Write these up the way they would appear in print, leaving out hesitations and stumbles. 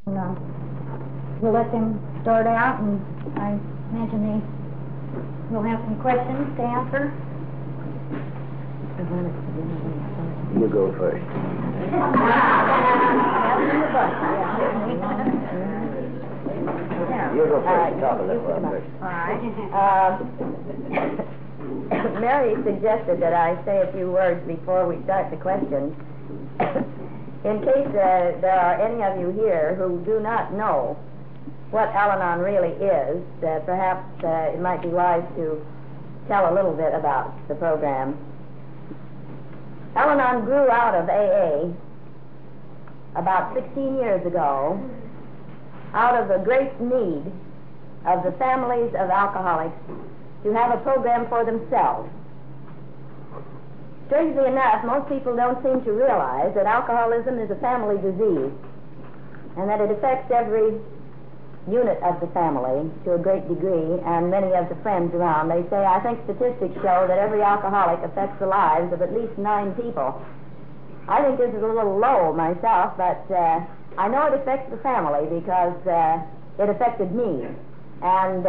And, we'll let them start out, and I imagine we'll have some questions to answer. You go first. You go first. Talk a little first. All right. Mary suggested that I say a few words before we start the questions. In case there are any of you here who do not know what Al-Anon really is, perhaps it might be wise to tell a little bit about the program. Al-Anon grew out of AA about 16 years ago out of the great need of the families of alcoholics to have a program for themselves. Strangely enough, most people don't seem to realize that alcoholism is a family disease and that it affects every unit of the family to a great degree, and many of the friends around. They say, I think statistics show that every alcoholic affects the lives of at least 9 people. I think this is a little low myself, but I know it affects the family because it affected me. And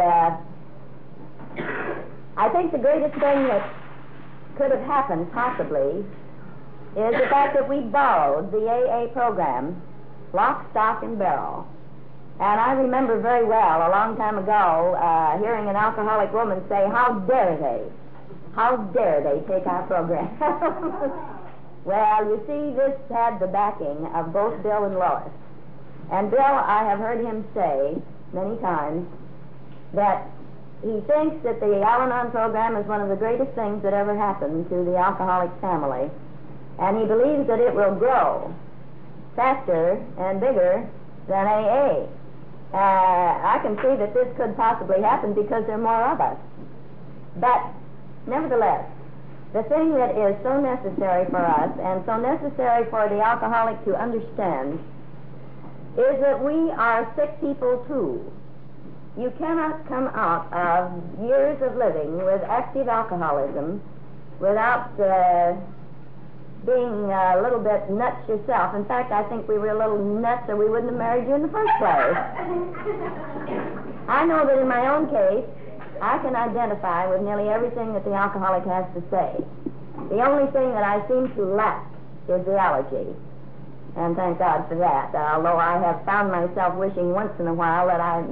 I think the greatest thing that could have happened, possibly, is the fact that we borrowed the AA program, lock, stock, and barrel. And I remember very well, a long time ago, hearing an alcoholic woman say, how dare they take our program? Well, you see, this had the backing of both Bill and Lois. And Bill, I have heard him say many times that he thinks that the Al-Anon program is one of the greatest things that ever happened to the alcoholic family. And he believes that it will grow faster and bigger than AA. I can see that this could possibly happen because there are more of us. But nevertheless, the thing that is so necessary for us and so necessary for the alcoholic to understand is that we are sick people too. You cannot come out of years of living with active alcoholism without being a little bit nuts yourself. In fact, I think we were a little nuts or we wouldn't have married you in the first place. I know that in my own case, I can identify with nearly everything that the alcoholic has to say. The only thing that I seem to lack is the allergy. And thank God for that, although I have found myself wishing once in a while that I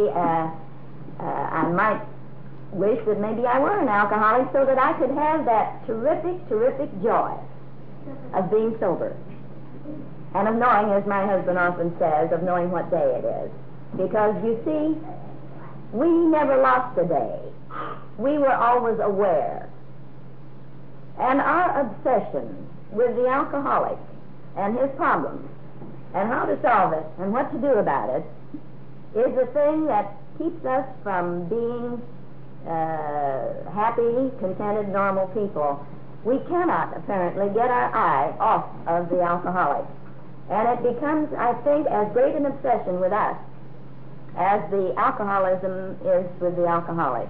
might wish that maybe I were an alcoholic so that I could have that terrific, terrific joy of being sober. And of knowing, as my husband often says, of knowing what day it is. Because, you see, we never lost a day. We were always aware. And our obsession with the alcoholic and his problems and how to solve it and what to do about it is the thing that keeps us from being happy, contented, normal people. We cannot, apparently, get our eye off of the alcoholic. And it becomes, I think, as great an obsession with us as the alcoholism is with the alcoholic.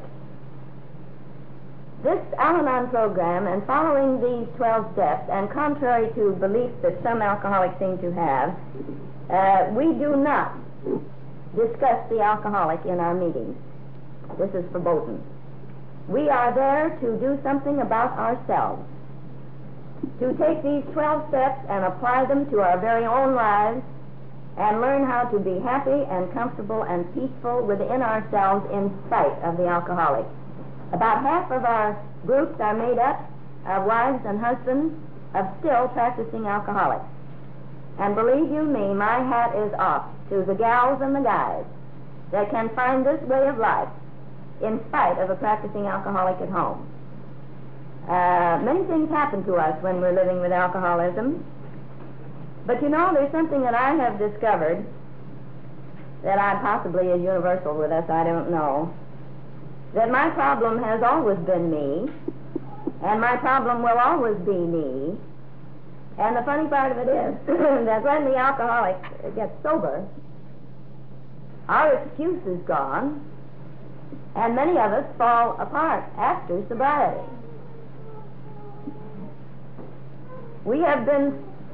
This Al-Anon program, and following these 12 steps, and contrary to beliefs that some alcoholics seem to have, we do not discuss the alcoholic in our meetings. This is verboten. We are there to do something about ourselves, to take these 12 steps and apply them to our very own lives and learn how to be happy and comfortable and peaceful within ourselves in spite of the alcoholic. About half of our groups are made up of wives and husbands of still practicing alcoholics. And believe you me, my hat is off to the gals and the guys that can find this way of life in spite of a practicing alcoholic at home. Many things happen to us when we're living with alcoholism. But you know, there's something that I have discovered that possibly is universal with us, I don't know. That my problem has always been me, and my problem will always be me. And the funny part of it is that when the alcoholic gets sober, our excuse is gone, and many of us fall apart after sobriety. We have been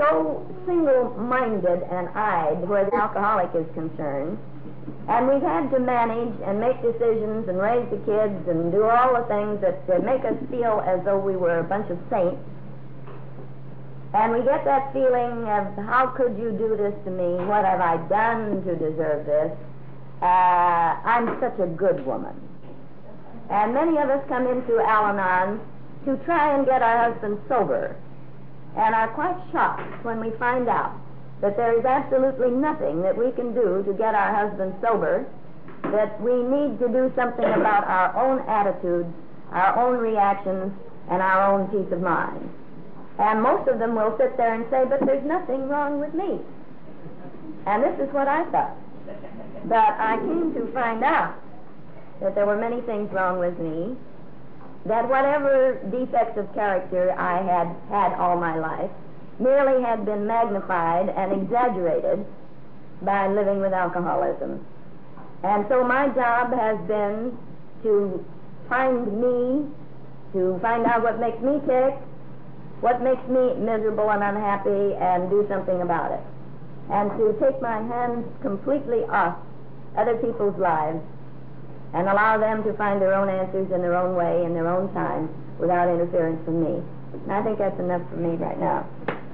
so single-minded and eyed where the alcoholic is concerned, and we've had to manage and make decisions and raise the kids and do all the things that make us feel as though we were a bunch of saints. And we get that feeling of, how could you do this to me? What have I done to deserve this? I'm such a good woman. And many of us come into Al-Anon to try and get our husbands sober, and are quite shocked when we find out that there is absolutely nothing that we can do to get our husbands sober, that we need to do something about our own attitudes, our own reactions, and our own peace of mind. And most of them will sit there and say, but there's nothing wrong with me. And this is what I thought. But I came to find out that there were many things wrong with me, that whatever defects of character I had had all my life merely had been magnified and exaggerated by living with alcoholism. And so my job has been to find me, to find out what makes me tick, what makes me miserable and unhappy, and do something about it. And to take my hands completely off other people's lives and allow them to find their own answers in their own way, in their own time, without interference from me. And I think that's enough for me right now.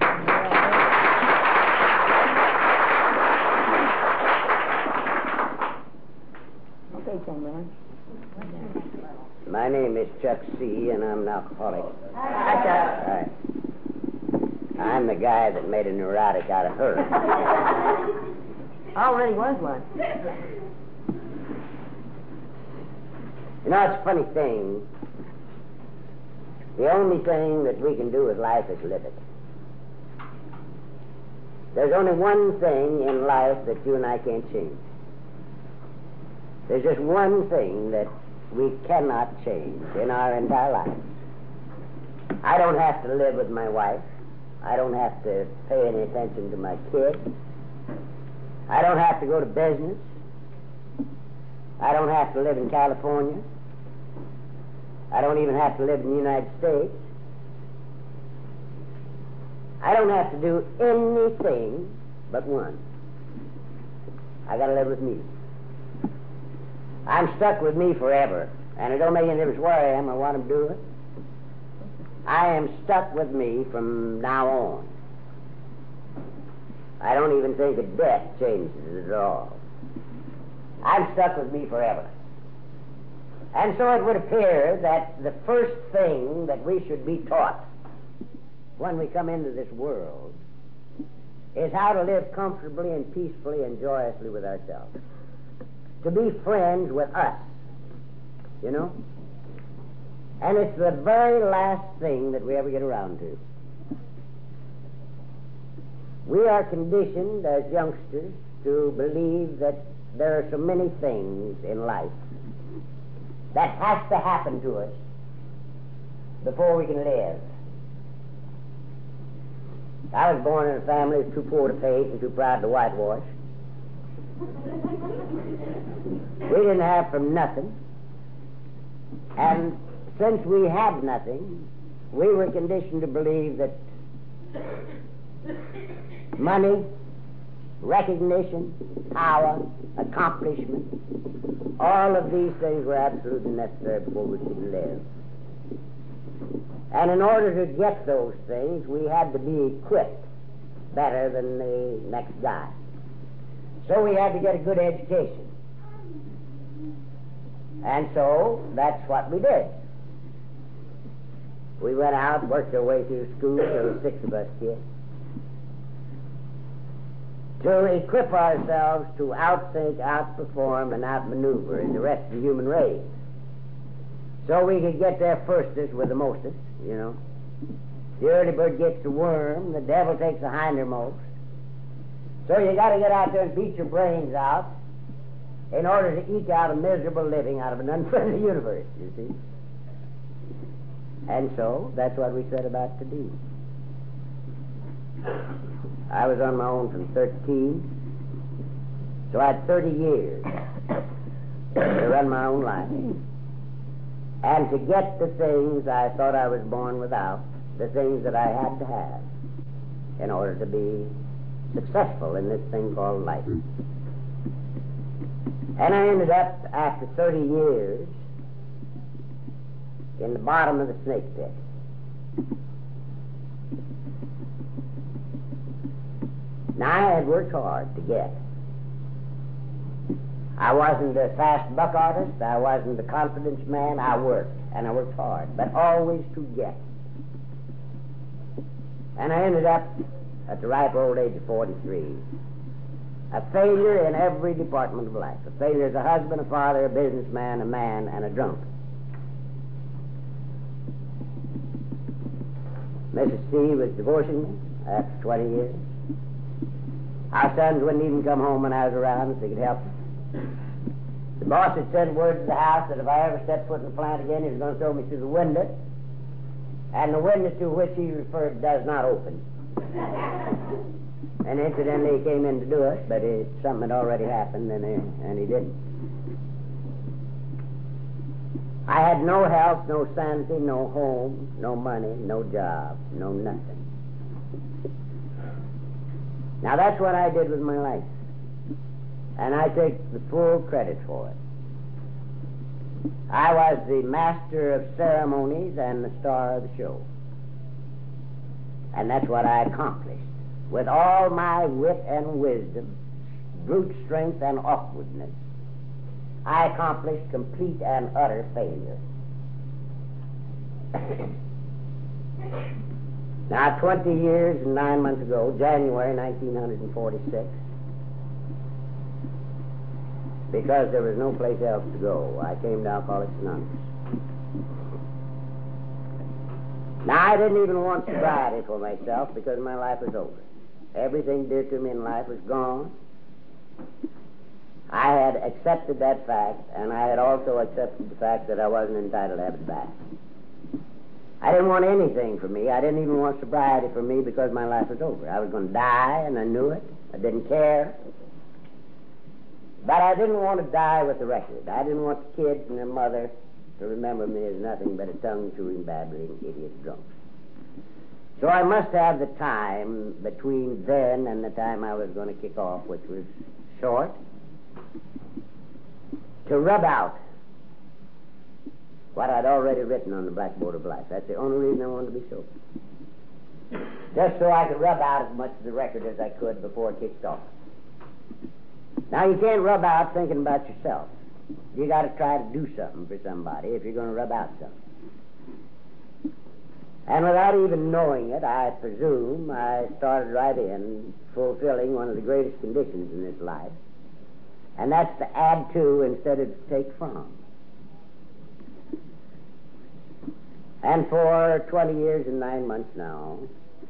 Okay, Chamberlain. My name is Chuck C., and I'm an alcoholic. Hi, Chuck. Hi. I'm the guy that made a neurotic out of her. Already was one. You know, it's a funny thing. The only thing that we can do with life is live it. There's only one thing in life that you and I can't change. There's just one thing that we cannot change in our entire lives. I don't have to live with my wife. I don't have to pay any attention to my kids. I don't have to go to business. I don't have to live in California. I don't even have to live in the United States. I don't have to do anything but one. I got to live with me. I'm stuck with me forever, and it don't make any difference where I am or what I'm doing. I am stuck with me from now on. I don't even think that death changes it at all. I'm stuck with me forever. And so it would appear that the first thing that we should be taught when we come into this world is how to live comfortably and peacefully and joyously with ourselves. To be friends with us, you know? And it's the very last thing that we ever get around to. We are conditioned as youngsters to believe that there are so many things in life that has to happen to us before we can live. I was born in a family that's too poor to paint and too proud to whitewash. We didn't have from nothing. And since we had nothing, we were conditioned to believe that money, recognition, power, accomplishment, all of these things were absolutely necessary before we could live. And in order to get those things, we had to be equipped better than the next guy. So we had to get a good education. And so that's what we did. We went out, worked our way through school, there were 6 of us kids, to equip ourselves to outthink, outperform, and outmaneuver the rest of the human race. So we could get there firstest with the mostest, you know. The early bird gets the worm, the devil takes the hindermost. So you got to get out there and beat your brains out in order to eke out a miserable living out of an unfriendly universe, you see. And so that's what we set about to do. I was on my own from 13, so I had 30 years to run my own life and to get the things I thought I was born without, the things that I had to have. in order to be successful in this thing called life. And I ended up, after 30 years, in the bottom of the snake pit. Now, I had worked hard to get. I wasn't a fast buck artist. I wasn't a confidence man. I worked, and I worked hard, but always to get. And I ended up, at the ripe old age of 43, a failure in every department of life. A failure as a husband, a father, a businessman, a man, and a drunk. Mrs. C was divorcing me after 20 years. Our sons wouldn't even come home when I was around if they could help it. The boss had sent word to the house that if I ever set foot in the plant again, he was going to throw me through the window. And the window to which he referred does not open. And incidentally, he came in to do it, but something had already happened, and he didn't. I had no health, no sanity, no home, no money, no job, no nothing. Now, that's what I did with my life. And I take the full credit for it. I was the master of ceremonies and the star of the show. And that's what I accomplished. With all my wit and wisdom, brute strength and awkwardness, I accomplished complete and utter failure. Now, 20 years and 9 months ago, January 1946, because there was no place else to go, I came to Alcoholics Anonymous. Now, I didn't even want sobriety for myself because my life was over. Everything dear to me in life was gone. I had accepted that fact, and I had also accepted the fact that I wasn't entitled to have it back. I didn't want anything for me. I didn't even want sobriety for me because my life was over. I was going to die, and I knew it. I didn't care. But I didn't want to die with the record. I didn't want the kids and their mother to remember me as nothing but a tongue-chewing, babbling, idiot drunk. So I must have the time between then and the time I was going to kick off, which was short, to rub out what I'd already written on the blackboard of life. That's the only reason I wanted to be sober. Just so I could rub out as much of the record as I could before it kicked off. Now, you can't rub out thinking about yourself. You got to try to do something for somebody if you're going to rub out something. And without even knowing it, I presume, I started right in fulfilling one of the greatest conditions in this life. And that's to add to instead of to take from. And for 20 years and 9 months now,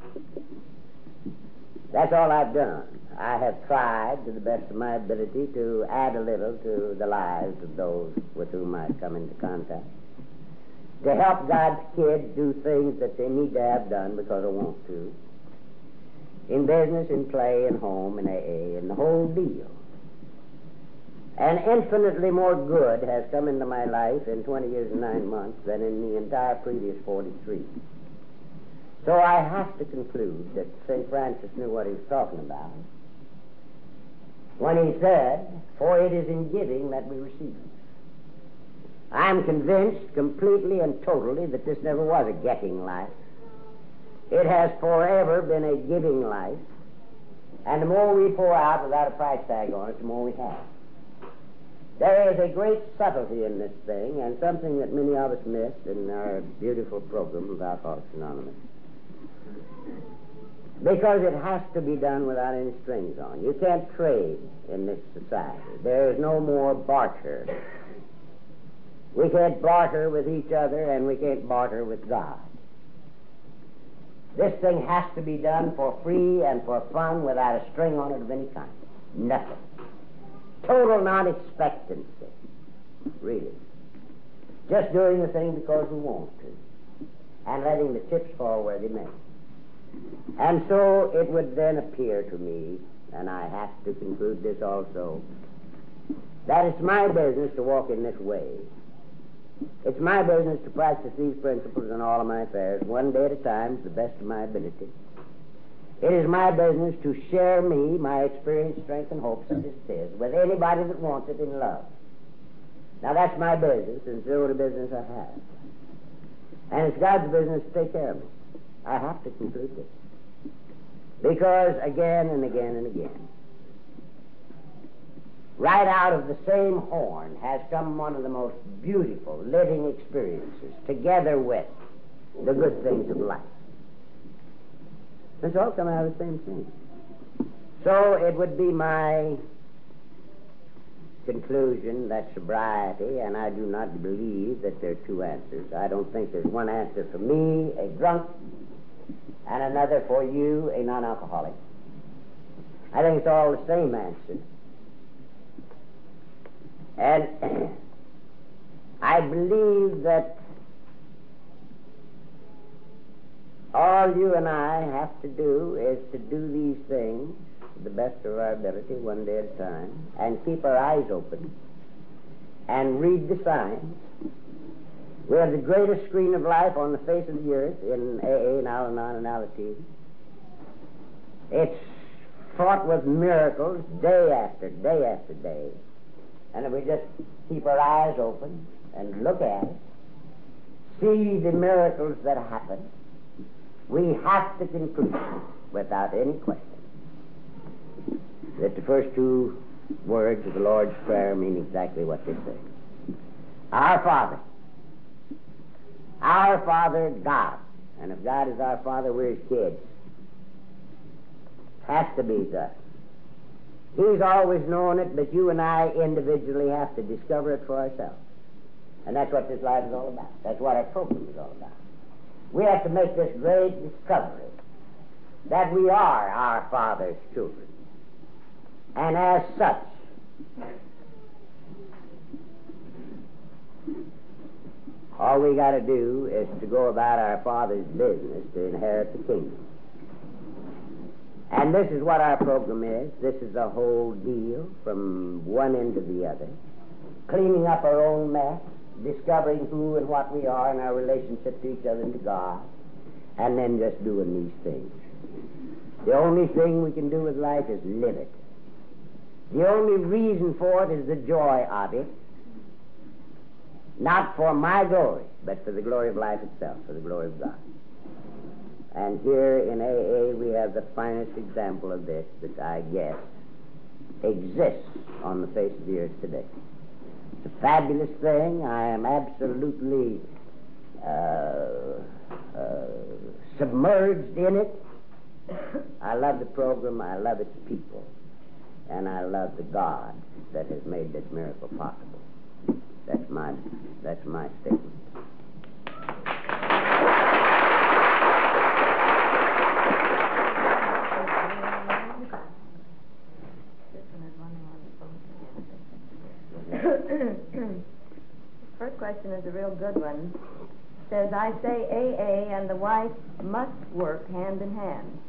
that's all I've done. I have tried, to the best of my ability, to add a little to the lives of those with whom I come into contact. To help God's kids do things that they need to have done because I want to. In business, in play, in home, in AA, in the whole deal. And infinitely more good has come into my life in 20 years and 9 months than in the entire previous 43. So I have to conclude that St. Francis knew what he was talking about when he said, "For it is in giving that we receive." I'm convinced completely and totally that this never was a getting life. It has forever been a giving life. And the more we pour out without a price tag on it, the more we have. There is a great subtlety in this thing, and something that many of us miss in our beautiful program of Alcoholics Anonymous. Because it has to be done without any strings on. You can't trade in this society. There is no more barter. We can't barter with each other, and we can't barter with God. This thing has to be done for free and for fun without a string on it of any kind. Nothing. Total non-expectancy. Really. Just doing the thing because we want to. And letting the chips fall where they may. And so it would then appear to me, and I have to conclude this also, that it's my business to walk in this way. It's my business to practice these principles in all of my affairs, one day at a time, to the best of my ability. It is my business to share my experience, strength, and hopes, as it is, with anybody that wants it in love. Now that's my business, and it's the only business I have. And it's God's business to take care of me. I have to conclude this. Because again and again and again, right out of the same horn has come one of the most beautiful living experiences, together with the good things of life. It's all come out of the same thing. So it would be my conclusion that sobriety, and I do not believe that there are two answers. I don't think there's one answer for me, a drunk, and another for you, a non-alcoholic. I think it's all the same answer. And I believe that all you and I have to do is to do these things to the best of our ability, one day at a time, and keep our eyes open and read the signs. We have the greatest screen of life on the face of the earth in AA, and Al-Anon, and Alateen. It's fraught with miracles day after day after day. And if we just keep our eyes open and look at it, see the miracles that happen, we have to conclude, without any question, that the first two words of the Lord's Prayer mean exactly what they say. Our Father God. And if God is our Father, we're His kids. Has to be thus. He's always known it, but you and I individually have to discover it for ourselves. And that's what this life is all about. That's what our program is all about. We have to make this great discovery that we are our Father's children. And as such, all we got to do is to go about our Father's business to inherit the kingdom. And this is what our program is. This is the whole deal from one end to the other. Cleaning up our own mess, discovering who and what we are in our relationship to each other and to God, and then just doing these things. The only thing we can do with life is live it. The only reason for it is the joy of it. Not for my glory, but for the glory of life itself, for the glory of God. And here in AA we have the finest example of this that I guess exists on the face of the earth today. It's a fabulous thing. I am absolutely submerged in it. I love the program, I love its people, and I love the God that has made this miracle possible. That's my statement. First question is a real good one. It says, I say AA and the wife must work hand in hand.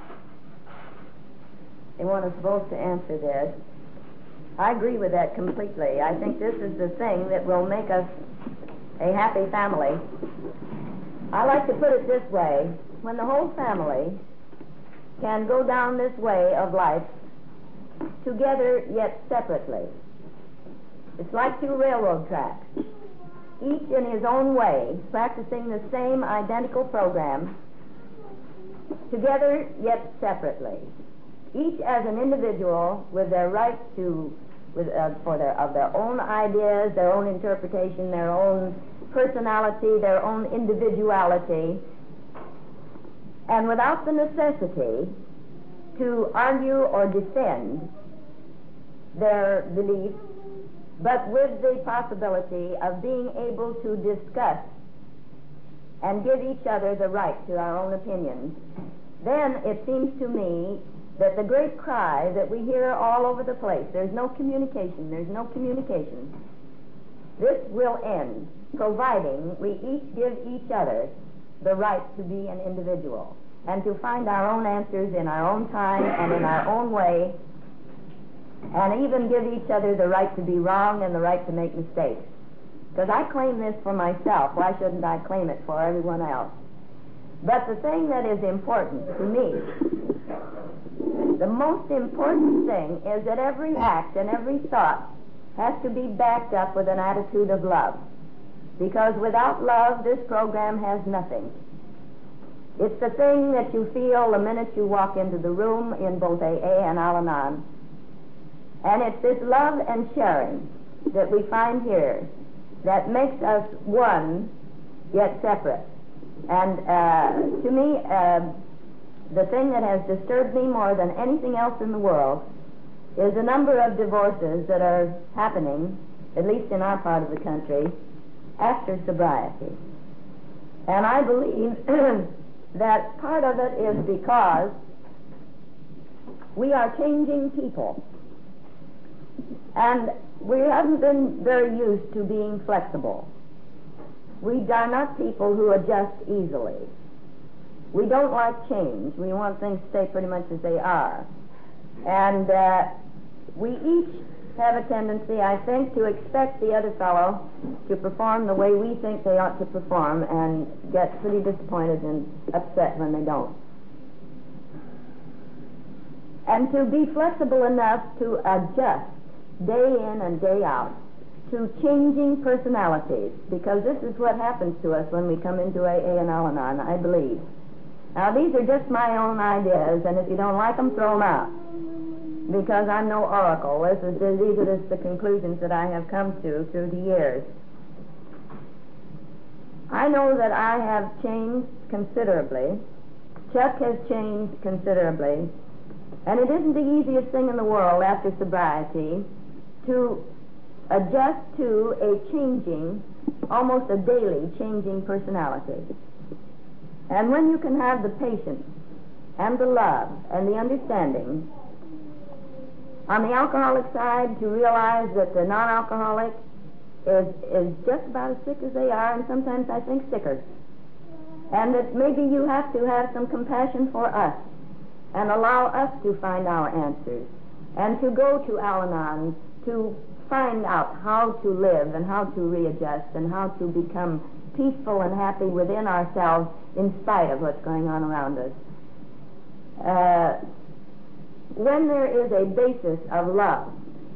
They want us both to answer this. I agree with that completely. I think this is the thing that will make us a happy family. I like to put it this way. When the whole family can go down this way of life together yet separately, it's like two railroad tracks, each in his own way, practicing the same identical program, together yet separately, each as an individual with their right to, of their own ideas, their own interpretation, their own personality, their own individuality, and without the necessity to argue or defend their beliefs, but with the possibility of being able to discuss and give each other the right to our own opinions. Then it seems to me that the great cry that we hear all over the place, there's no communication, this will end, providing we each give each other the right to be an individual and to find our own answers in our own time and in our own way, and even give each other the right to be wrong and the right to make mistakes. Because I claim this for myself, why shouldn't I claim it for everyone else? But the thing that is important to me The most important thing is that every act and every thought has to be backed up with an attitude of love. Because without love, this program has nothing. It's the thing that you feel the minute you walk into the room in both AA and Al-Anon. And it's this love and sharing that we find here that makes us one, yet separate. And to me, the thing that has disturbed me more than anything else in the world is the number of divorces that are happening, at least in our part of the country, after sobriety. And I believe that part of it is because we are changing people. And we haven't been very used to being flexible. We are not people who adjust easily. We don't like change. We want things to stay pretty much as they are. And we each have a tendency, I think, to expect the other fellow to perform the way we think they ought to perform and get pretty disappointed and upset when they don't. And to be flexible enough to adjust day in and day out to changing personalities, because this is what happens to us when we come into AA and Al-Anon, I believe. Now, these are just my own ideas, and if you don't like them, throw them out, because I'm no oracle. These are just the conclusions that I have come to through the years. I know that I have changed considerably. Chuck has changed considerably, and it isn't the easiest thing in the world after sobriety to adjust to a changing, almost a daily changing personality. And when you can have the patience and the love and the understanding on the alcoholic side to realize that the non-alcoholic is just about as sick as they are, and sometimes I think sicker, and that maybe you have to have some compassion for us and allow us to find our answers and to go to Al-Anon to find out how to live and how to readjust and how to become peaceful and happy within ourselves in spite of what's going on around us. When there is a basis of love,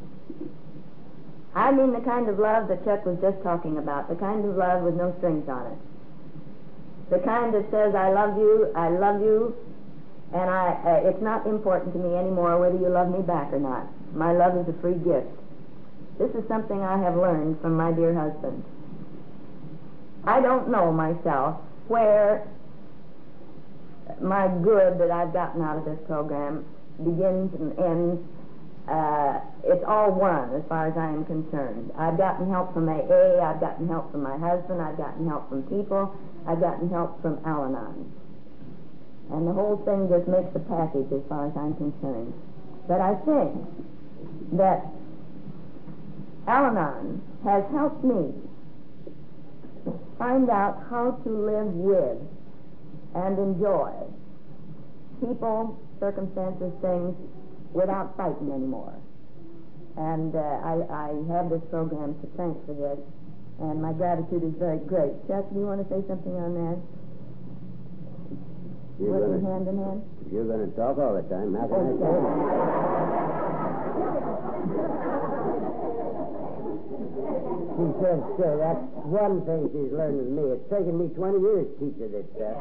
I mean the kind of love that Chuck was just talking about, the kind of love with no strings on it, the kind that says, I love you, and it's not important to me anymore whether you love me back or not. My love is a free gift. This is something I have learned from my dear husband. I don't know myself where my good that I've gotten out of this program begins and ends. It's all one as far as I am concerned. I've gotten help from AA, I've gotten help from my husband, I've gotten help from people, I've gotten help from Al-Anon. And the whole thing just makes a package as far as I'm concerned. But I think that Al-Anon has helped me find out how to live with and enjoy people, circumstances, things without fighting anymore. And I have this program to thank for this, and my gratitude is very great. Chuck, do you want to say something on that? Working hand in hand? You're going to talk all the time. How can I say She says, sir, that's one thing she's learned with me. It's taken me 20 years to teach her this stuff.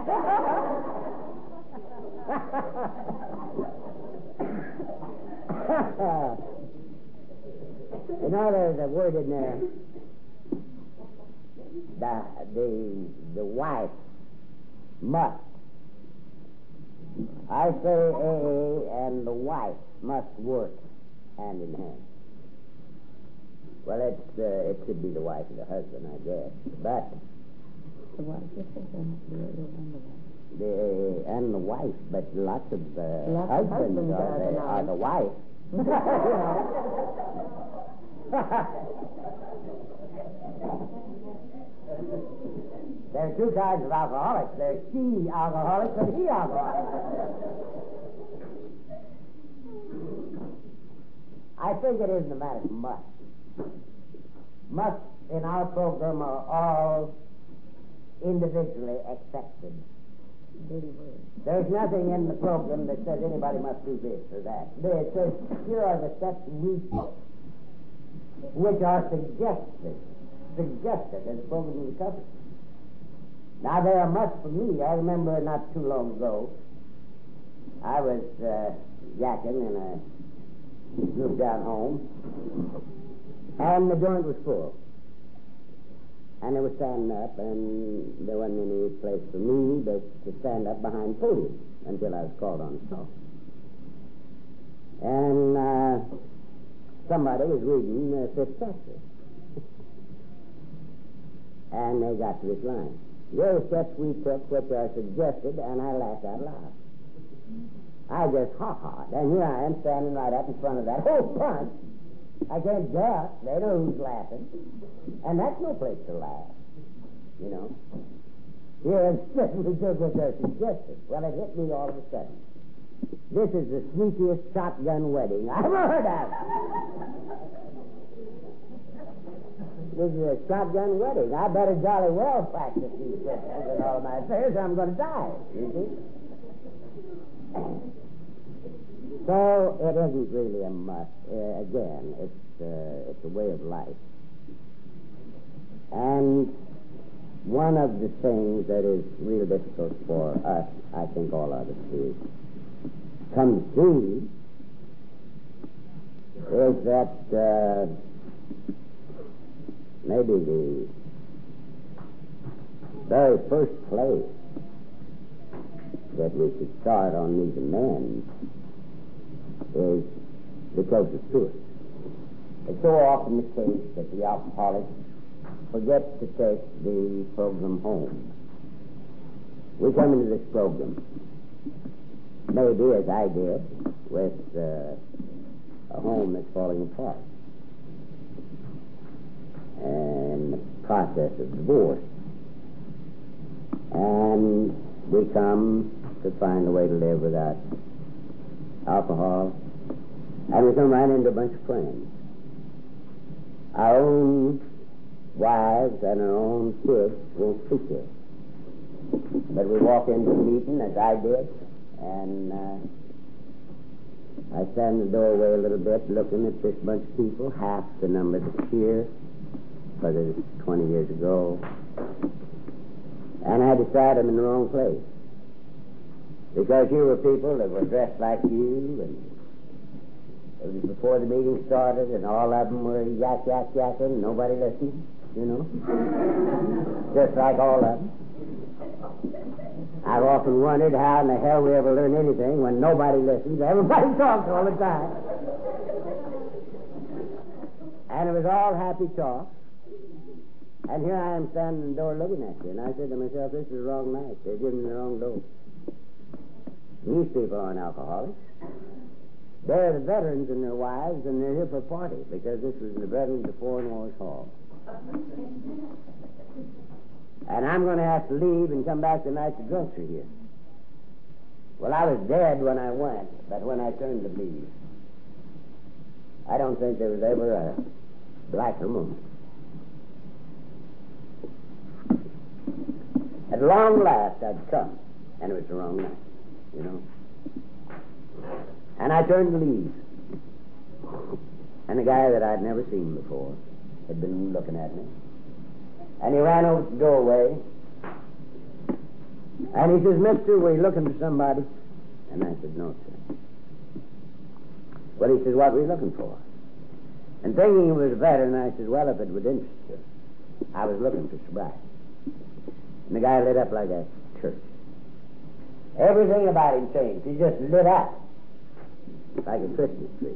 You know, there's a word in there. The wife must. I say AA and the wife must work hand in hand. Well, it should be the wife and the husband, I guess. But The wife, and the wife, but lots of Lots of husbands are the wife. There are two kinds of alcoholics. There's she alcoholics and he alcoholics. I think it isn't a matter of must. Must in our program are all individually accepted. There's nothing in the program that says anybody must do this or that. It says, here are the steps we take, which are suggested in the program of recovery. Now, they are much for me. I remember not too long ago, I was yakking in a group down home, and the joint was full. And they were standing up, and there wasn't any place for me but to stand up behind the podium until I was called on to talk. And somebody was reading the fifth chapter. And they got to this line. There are steps we took which are suggested, and I laughed out loud. I just ha-ha. And here I am standing right up in front of that whole bunch. I can't guess. They know who's laughing. And that's no place to laugh, you know. Here, we took what they're suggested. Well, it hit me all of a sudden. This is the sneakiest shotgun wedding I ever heard of. This is a shotgun wedding. I better jolly well practice these principles in all of my affairs, or I'm going to die, you see. So it isn't really a must. Again, it's a way of life. And one of the things that is real difficult for us, I think all of us to come to, is that maybe the very first place that we should start on these amends is the closest to us. It's so often the case that the alcoholic forgets to take the program home. We come into this program, maybe as I did, with a home that's falling apart and the process of divorce. And we come to find a way to live without alcohol, and we come right into a bunch of friends. Our own wives and our own kids won't speak to us. But we walk into a meeting, as I did, and I stand in the doorway a little bit looking at this bunch of people, half the number that's here, but it was 20 years ago. And I decide I'm in the wrong place. Because you were people that were dressed like you, and it was before the meeting started, and all of them were yakking, nobody listened, you know. Just like all of them. I've often wondered how in the hell we ever learn anything when nobody listens. Everybody talks all the time. And it was all happy talk. And here I am standing in the door looking at you, and I said to myself, this is the wrong night. They're giving me the wrong dose. These people aren't alcoholics. They're the veterans and their wives, and they're here for a party, because this was in the Veterans of Foreign Wars Hall. And I'm going to have to leave and come back the night the drunks are here. Well, I was dead when I went, but when I turned to leave, I don't think there was ever a blacker moment. At long last, I'd come, and it was the wrong night, you know. And I turned to leave. And the guy that I'd never seen before had been looking at me. And he ran over to the doorway. And he says, "Mister, were you looking for somebody?" And I said, "No, sir." Well, he says, "What were you looking for?" And thinking he was a veteran, I said, "Well, if it would interest you, I was looking for sobriety." And the guy lit up like a church. Everything about him changed. He just lit up like a Christmas tree.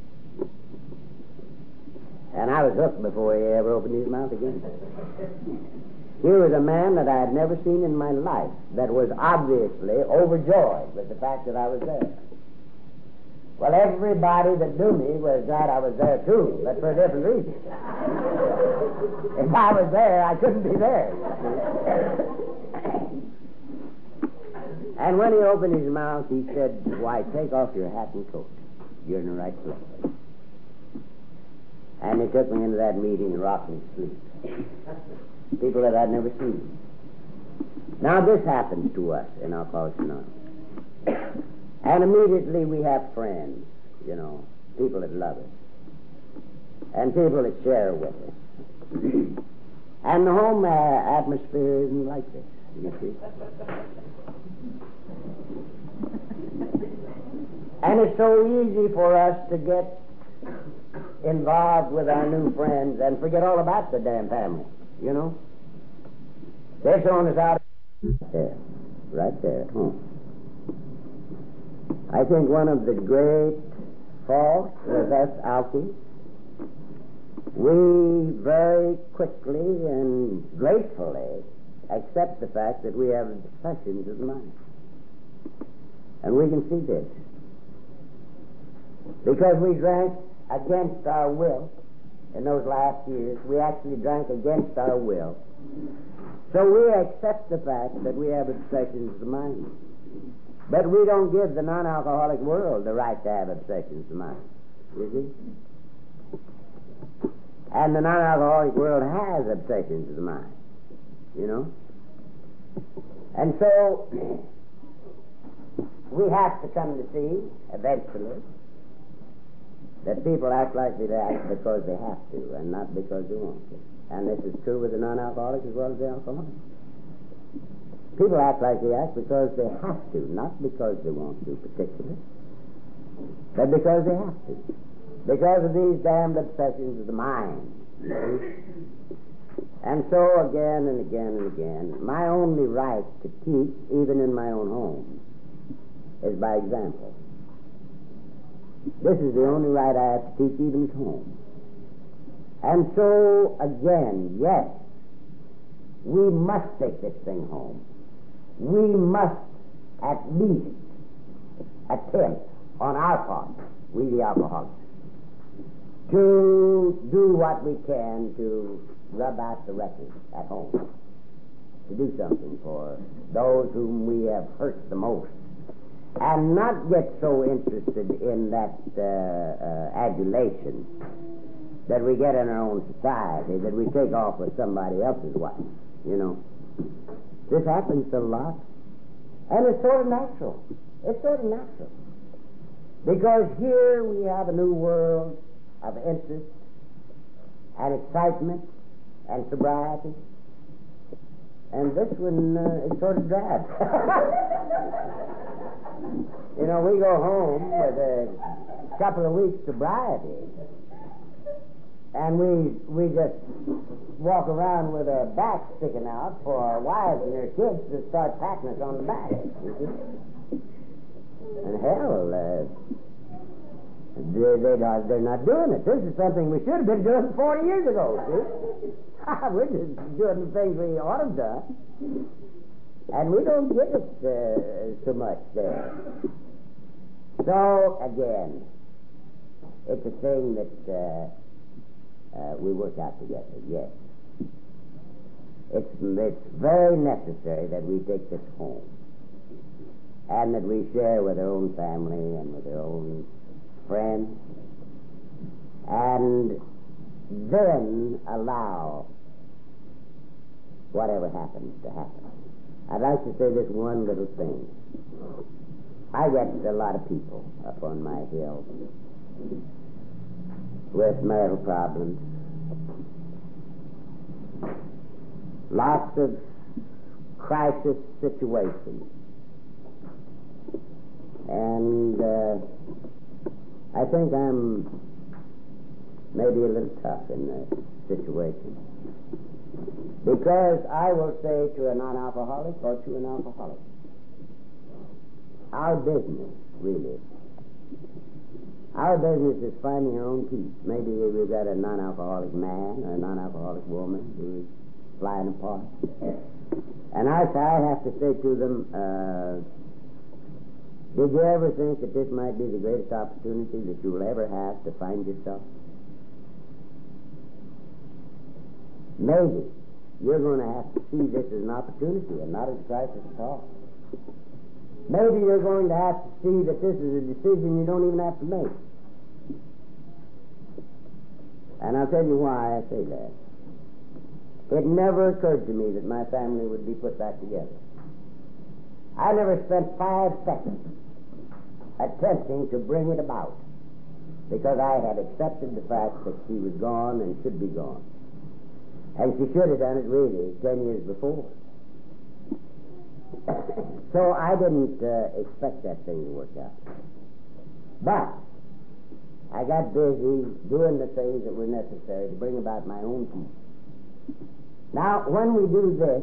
And I was hooked before he ever opened his mouth again. Here was a man that I had never seen in my life that was obviously overjoyed with the fact that I was there. Well, everybody that knew me was glad I was there too, but for a different reason. If I was there, I couldn't be there. And when he opened his mouth, he said, "Why, take off your hat and coat. You're in the right place." And he took me into that meeting and rocked me to sleep. People that I'd never seen. Now, this happens to us in Alcoholics Anonymous. And immediately we have friends, people that love us, and people that share with us. And the home atmosphere isn't like this, you see. And it's so easy for us to get involved with our new friends and forget all about the damn family, They're throwing us out right there at home. I think one of the great faults with us Alkies, we very quickly and gratefully accept the fact that we have obsessions of the mind. And we can see this. Because we drank against our will in those last years. We actually drank against our will. So we accept the fact that we have obsessions of the mind. But we don't give the non-alcoholic world the right to have obsessions of the mind. You see? And the non-alcoholic world has obsessions of the mind. And so we have to come to see, eventually, that people act like they act because they have to and not because they want to. And this is true with the non-alcoholics as well as the alcoholics. People act like they act because they have to, not because they want to particularly, but because they have to. Because of these damned obsessions of the mind. And so again and again and again, my only right to teach, even in my own home, is by example. This is the only right I have to teach even at home. And so, again, yes, we must take this thing home. We must at least attempt on our part, we the alcoholics, to do what we can to rub out the record at home, to do something for those whom we have hurt the most, and not get so interested in that adulation that we get in our own society, that we take off with somebody else's wife, This happens a lot, and it's sort of natural. It's sort of natural. Because here we have a new world of interest and excitement and sobriety, and this one is sort of drab. We go home with a couple of weeks sobriety, and we just walk around with our backs sticking out for our wives and their kids to start patting us on the back. And hell, they're not doing it. This is something we should have been doing 40 years ago, see? We're just doing the things we ought to have done. And we don't get it so much there. So, again, it's a thing that we work out together, yes. It's very necessary that we take this home and that we share with our own family and with our own friends, and then allow whatever happens to happen. I'd like to say this one little thing. I get a lot of people up on my hill with marital problems, lots of crisis situations, and I think I'm maybe a little tough in the situation, because I will say to a non-alcoholic or to an alcoholic, our business is finding our own peace. Maybe we've got a non-alcoholic man or a non-alcoholic woman who is flying apart, and I have to say to them, did you ever think that this might be the greatest opportunity that you will ever have to find yourself? Maybe you're going to have to see this as an opportunity and not as a crisis at all. Maybe you're going to have to see that this is a decision you don't even have to make. And I'll tell you why I say that. It never occurred to me that my family would be put back together. I never spent 5 seconds attempting to bring it about, because I had accepted the fact that she was gone and should be gone. And she should have done it really 10 years before. So I didn't expect that thing to work out. But I got busy doing the things that were necessary to bring about my own peace. Now, when we do this,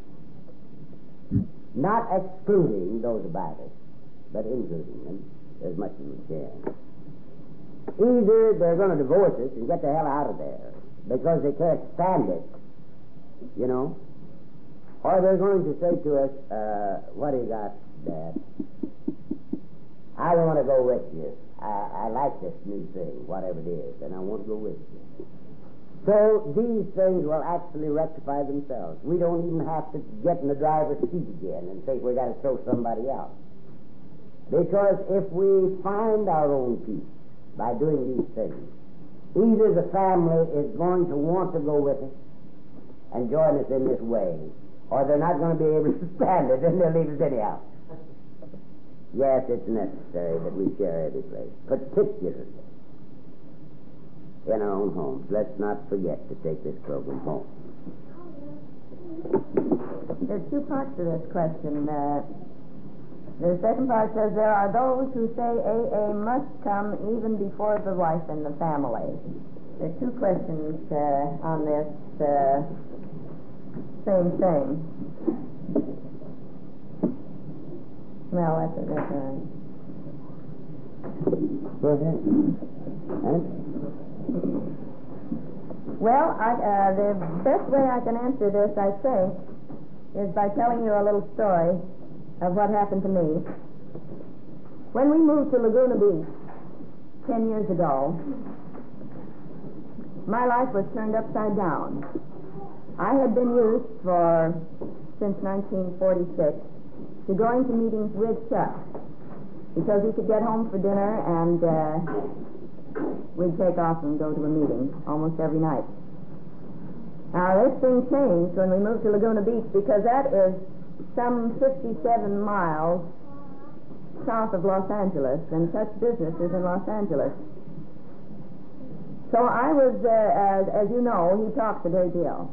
not excluding those about us, but including them as much as we can, either they're going to divorce us and get the hell out of there because they can't stand it, you know, or they're going to say to us, what do you got, Dad? I want to go with you. I like this new thing, whatever it is, and I want to go with you. So these things will actually rectify themselves. We don't even have to get in the driver's seat again and think we've got to throw somebody out. Because if we find our own peace by doing these things, either the family is going to want to go with us and join us in this way, or they're not going to be able to stand it, and they'll leave us anyhow. Yes, it's necessary that we share every place, particularly in our own homes. Let's not forget to take this program home. There's 2 parts to this question. The second part says there are those who say AA must come even before the wife and the family. There are 2 questions on this same thing. Well, that's all right. Go ahead. Well, the best way I can answer this, I think, is by telling you a little story of what happened to me. When we moved to Laguna Beach 10 years ago, my life was turned upside down. I had been used since 1946 to going to meetings with Chuck, because he could get home for dinner and we'd take off and go to a meeting almost every night. Now, this thing changed when we moved to Laguna Beach, because that is some 57 miles south of Los Angeles, and such business is in Los Angeles. So I was, as you know, he talks a great deal.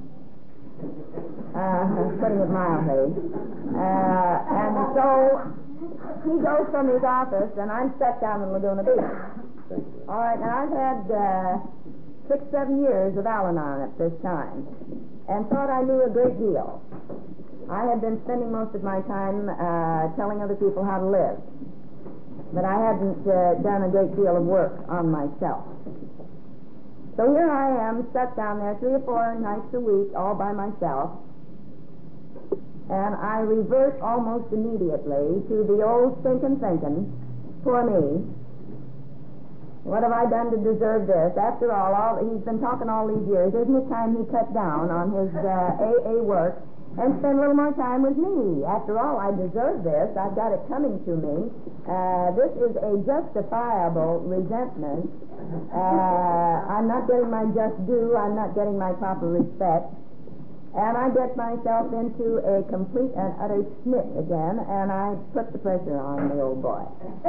Putting it mildly. And so he goes from his office, and I'm stuck down in Laguna Beach. All right, now I've had 6-7 years of Al-Anon at this time, and thought I knew a great deal. I had been spending most of my time telling other people how to live, but I hadn't done a great deal of work on myself. So here I am, stuck down there 3 or 4 nights a week, all by myself, and I revert almost immediately to the old thinking, poor me. What have I done to deserve this? After all, he's been talking all these years. Isn't it time he cut down on his AA work and spend a little more time with me? After all, I deserve this. I've got it coming to me. This is a justifiable resentment. I'm not getting my just due. I'm not getting my proper respect. And I get myself into a complete and utter snit again, and I put the pressure on the old boy.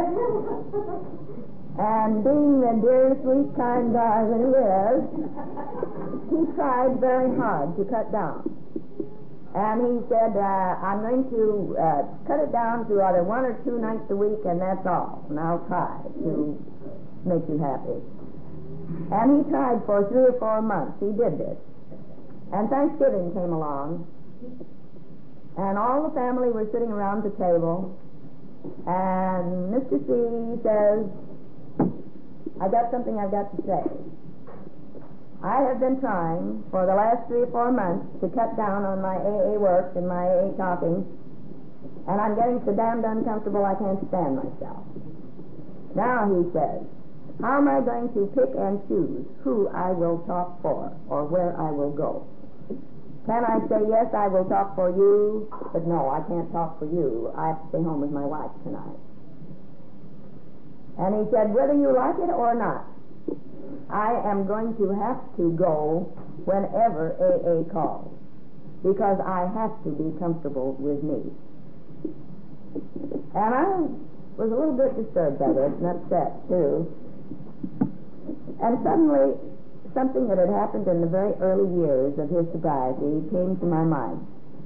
And being the dear, sweet, kind guy that he is, he tried very hard to cut down. And he said, I'm going to cut it down to either 1 or 2 nights a week, and that's all. And I'll try to make you happy. And he tried for 3 or 4 months. He did this. And Thanksgiving came along, and all the family were sitting around the table, and Mr. C says, I got something I've got to say. I have been trying for the last 3 or 4 months to cut down on my AA work and my AA talking, and I'm getting so damned uncomfortable I can't stand myself. Now, he says, how am I going to pick and choose who I will talk for or where I will go? Can I say, yes, I will talk for you, but no, I can't talk for you. I have to stay home with my wife tonight. And he said, whether you like it or not, I am going to have to go whenever AA calls, because I have to be comfortable with me. And I was a little bit disturbed by this and upset, too. And suddenly, something that had happened in the very early years of his sobriety came to my mind.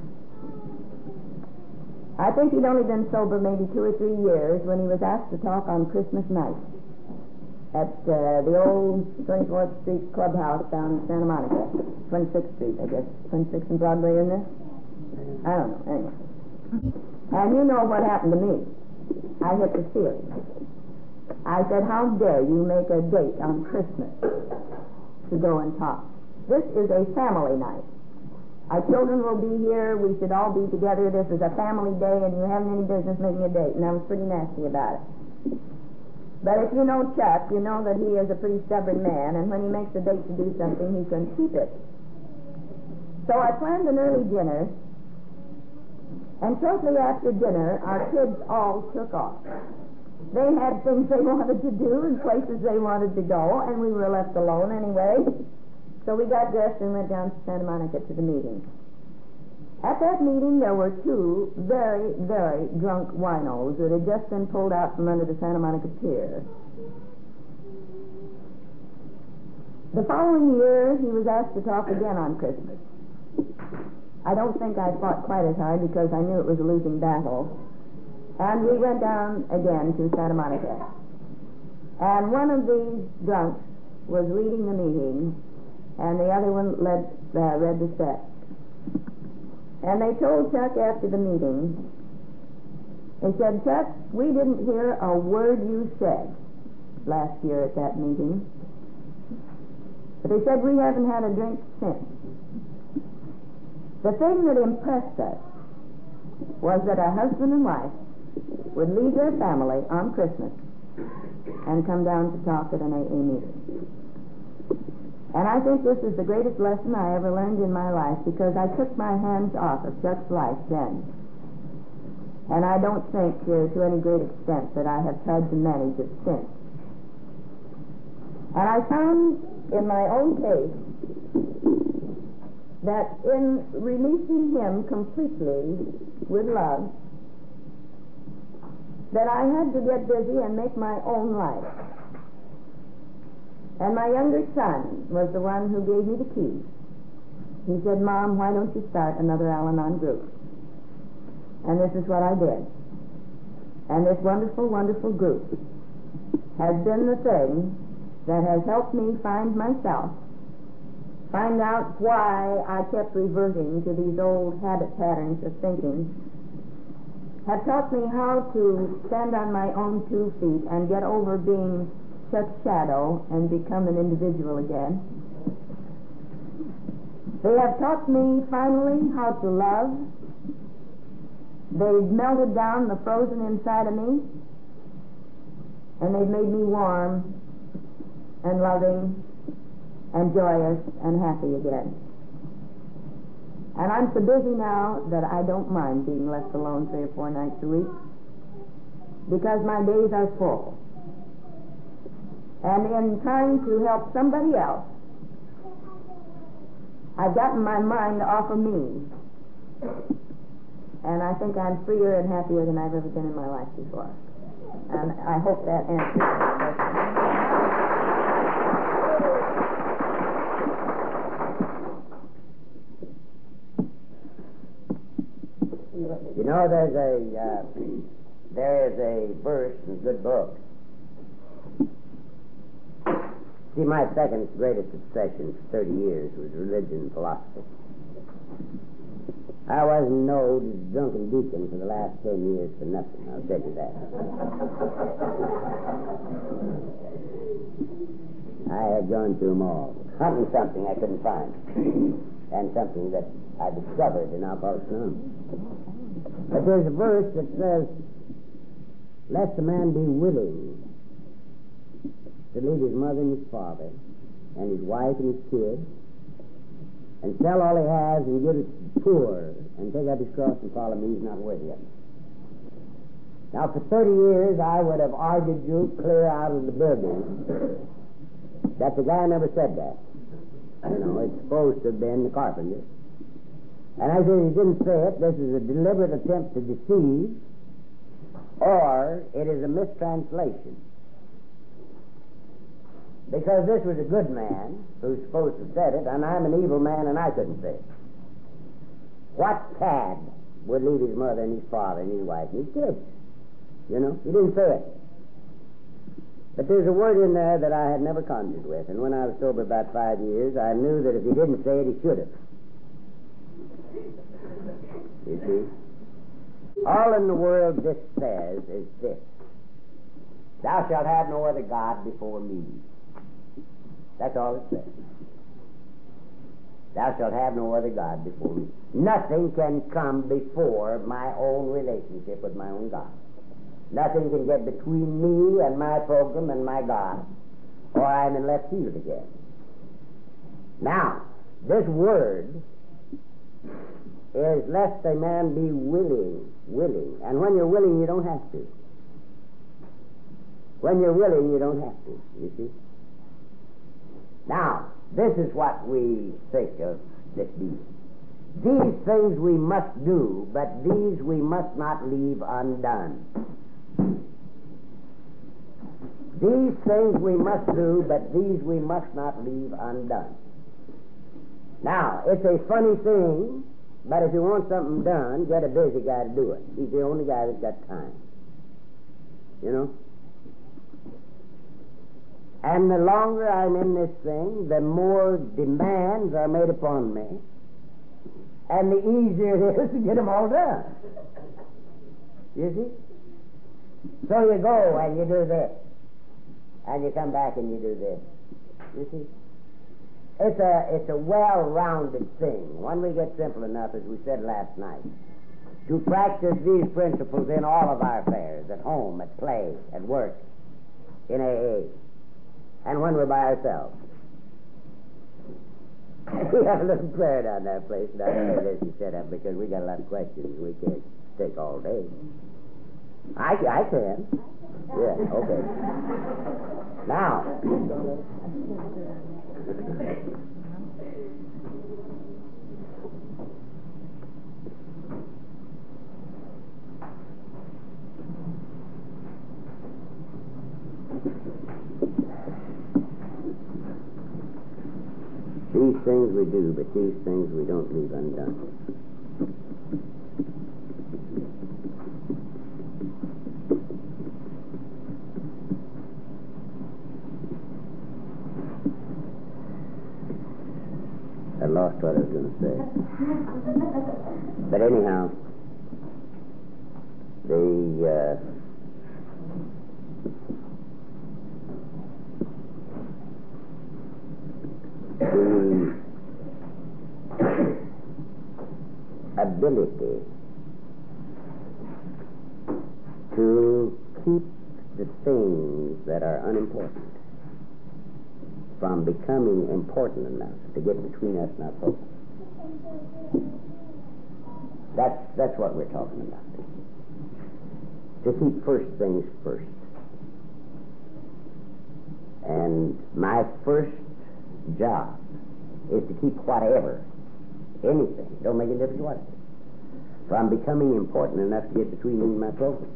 I think he'd only been sober maybe 2 or 3 years when he was asked to talk on Christmas night at the old 24th Street Clubhouse down in Santa Monica. 26th Street, I guess. 26th and Broadway, isn't it? I don't know. Anyway. And you know what happened to me. I hit the ceiling. I said, how dare you make a date on Christmas to go and talk? This is a family night. Our children will be here. We should all be together. This is a family day, and you haven't any business making a date. And I was pretty nasty about it. But if you know Chuck, you know that he is a pretty stubborn man, and when he makes a date to do something, he's going to keep it. So I planned an early dinner, and shortly after dinner, our kids all took off. They had things they wanted to do and places they wanted to go, and we were left alone anyway. So we got dressed and went down to Santa Monica to the meeting. At that meeting, there were 2 very, very drunk winos that had just been pulled out from under the Santa Monica Pier. The following year, he was asked to talk again on Christmas. I don't think I fought quite as hard because I knew it was a losing battle. And we went down again to Santa Monica. And one of these drunks was leading the meeting, and the other one read the set. And they told Chuck after the meeting, they said, Chuck, we didn't hear a word you said last year at that meeting. But they said, we haven't had a drink since. The thing that impressed us was that a husband and wife would leave their family on Christmas and come down to talk at an AA meeting. And I think this is the greatest lesson I ever learned in my life, because I took my hands off of Chuck's life then. And I don't think to any great extent that I have tried to manage it since. And I found in my own case that in releasing him completely with love, that I had to get busy and make my own life. And my younger son was the one who gave me the keys. He said, Mom, why don't you start another Al-Anon group? And this is what I did. And this wonderful, wonderful group has been the thing that has helped me find myself, find out why I kept reverting to these old habit patterns of thinking, have taught me how to stand on my own 2 feet and get over being Chuck's shadow and become an individual again. They have taught me finally how to love. They've melted down the frozen inside of me, and they've made me warm and loving and joyous and happy again. And I'm so busy now that I don't mind being left alone 3 or 4 nights a week, because my days are full. And in trying to help somebody else, I've gotten my mind off of me. And I think I'm freer and happier than I've ever been in my life before. And I hope that answers the question. You know, there is a verse in a good book. See, my second greatest obsession for 30 years was religion and philosophy. I wasn't known as a drunken deacon for the last 10 years for nothing, I'll tell you that. I had gone through them all, hunting something I couldn't find, and something that I discovered in Alcoholics Anonymous. But there's a verse that says, let the man be willing to leave his mother and his father and his wife and his kids and sell all he has and give it to the poor and take up his cross and follow me. He's not worthy of it. Now, for 30 years, I would have argued you clear out of the building that the guy never said that. You know, it's supposed to have been the carpenter. And I said he didn't say it. This is a deliberate attempt to deceive. or it is a mistranslation. Because this was a good man who's supposed to have said it, and I'm an evil man and I couldn't say it. What cad would leave his mother and his father and his wife and his kids? You know, he didn't say it. But there's a word in there that I had never conjured with, and when I was sober about 5 years, I knew that if he didn't say it, he should have. You see? All in the world this says is this: thou shalt have no other God before me. That's all it says. Thou shalt have no other God before me. Nothing can come before my own relationship with my own God. Nothing can get between me and my program and my God, or I'm in left field again. Now, this word is lest a man be willing. And when you're willing, you don't have to. When you're willing, you don't have to, you see. Now, this is what we think of this being. These things we must do, but these we must not leave undone. These things we must do, but these we must not leave undone. Now, it's a funny thing, but if you want something done, get a busy guy to do it. He's the only guy that's got time. You know? And the longer I'm in this thing, the more demands are made upon me, and the easier it is to get them all done. You see? So you go and you do this, and you come back and you do this. You see? It's a well-rounded thing. When we get simple enough, as we said last night, to practice these principles in all of our affairs, at home, at play, at work, in AA, and when we're by ourselves. We have a little prayer down that place, and I say this and shut up because we got a lot of questions we can't take all day. I can. Yeah, okay. Now, these things we do, but these things we don't leave undone. I lost what I was going to say. But anyhow, the ability to keep the things that are unimportant from becoming important enough to get between us and our focus. That's what we're talking about. To keep first things first. And my first job is to keep whatever, anything, don't make a difference what it is, from becoming important enough to get between me and my program.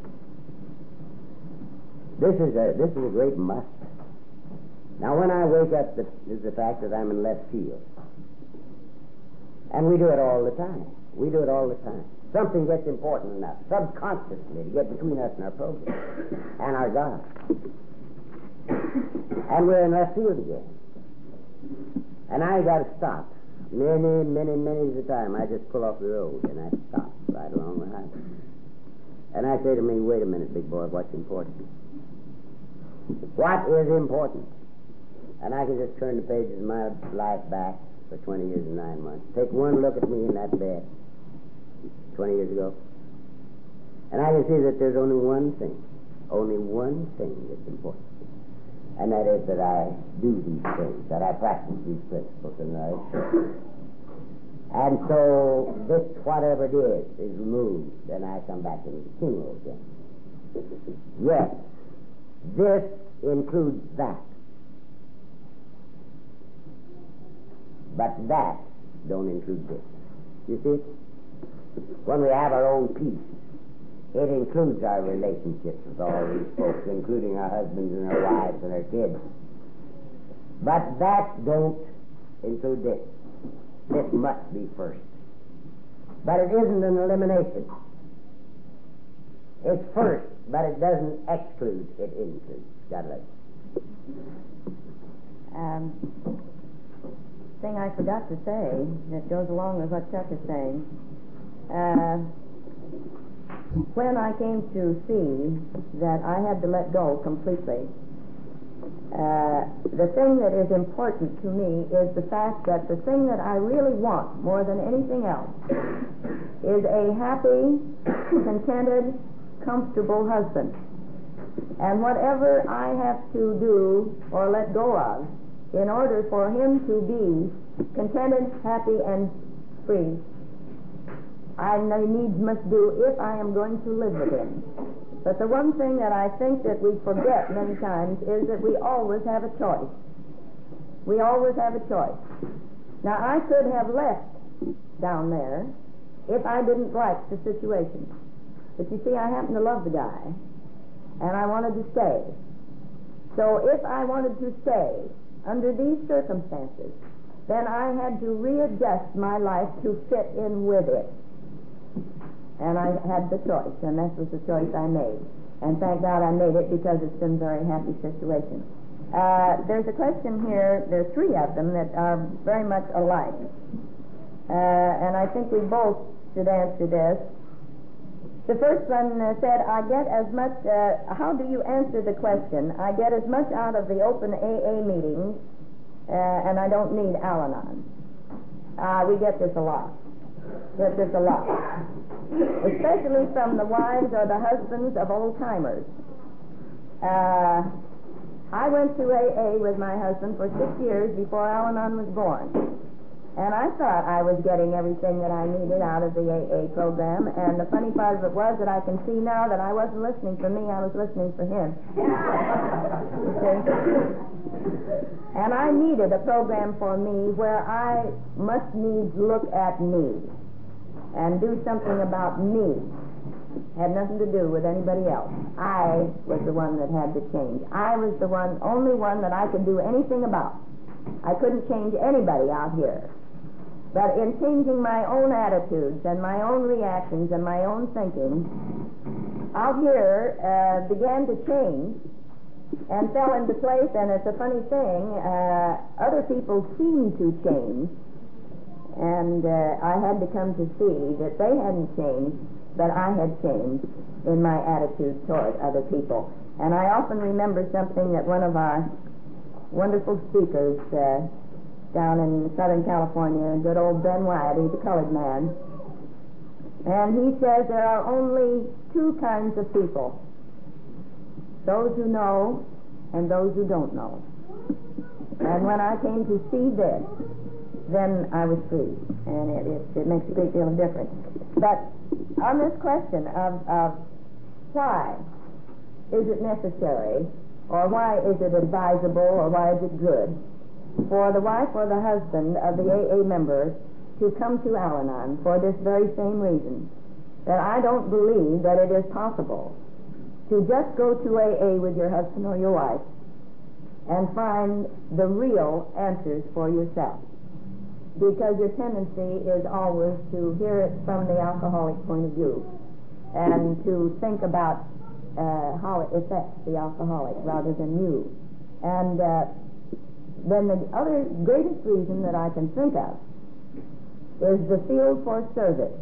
This is a great must. Now, when I wake up, is the fact that I'm in left field. And we do it all the time. We do it all the time. Something gets important enough, subconsciously, to get between us and our program, and our God. And we're in left field again. And I got to stop. Many of the time, I just pull off the road, and I stop right along the highway. And I say to me, wait a minute, big boy, what's important? What is important? And I can just turn the pages of my life back for 20 years and 9 months. Take one look at me in that bed 20 years ago. And I can see that there's only one thing that's important. And that is that I do these things, that I practice these principles in life. And so this, whatever it is removed, and I come back to the continual again. Yes, this includes that. But that don't include this. You see? When we have our own peace, It includes our relationships with all these folks, including our husbands and our wives and our kids. But that don't include this. This must be first. But it isn't an elimination. It's first, but it doesn't exclude, it includes. God bless you. Thing I forgot to say that goes along with what Chuck is saying. When I came to see that I had to let go completely, the thing that is important to me is the fact that the thing that I really want more than anything else is a happy, contented, comfortable husband. And whatever I have to do or let go of in order for him to be contented, happy, and free, I needs must do if I am going to live with him. But the one thing that I think that we forget many times is that we always have a choice. We always have a choice. Now, I could have left down there if I didn't like the situation. But you see, I happen to love the guy, and I wanted to stay. So if I wanted to stay under these circumstances, then I had to readjust my life to fit in with it. And I had the choice, and that was the choice I made. And thank God I made it, because it's been a very happy situation. There's a question here, there are three of them that are very much alike. And I think we both should answer this. The first one said, I get as much, how do you answer the question? I get as much out of the open AA meetings, and I don't need Al-Anon. We get this a lot. Get this a lot. Especially from the wives or the husbands of old-timers. I went to AA with my husband for 6 years before Al-Anon was born. And I thought I was getting everything that I needed out of the AA program. And the funny part of it was that I can see now that I wasn't listening for me, I was listening for him. You see? And I needed a program for me where I must needs look at me and do something about me. Had nothing to do with anybody else. I was the one that had to change. I was the only one that I could do anything about. I couldn't change anybody out here. But in changing my own attitudes and my own reactions and my own thinking, out here began to change and fell into place. And it's a funny thing, other people seemed to change, and I had to come to see that they hadn't changed, but I had changed in my attitude toward other people. And I often remember something that one of our wonderful speakers down in Southern California, good old Ben Wyatt, he's a colored man, and he says there are only two kinds of people: those who know and those who don't know. And when I came to see this, then I was free, and it makes a great deal of difference. But on this question of why is it necessary, or why is it advisable, or why is it good for the wife or the husband of the AA member to come to Al-Anon, for this very same reason, that I don't believe that it is possible to just go to AA with your husband or your wife and find the real answers for yourself. Because your tendency is always to hear it from the alcoholic point of view and to think about how it affects the alcoholic rather than you. And then the other greatest reason that I can think of is the field for service.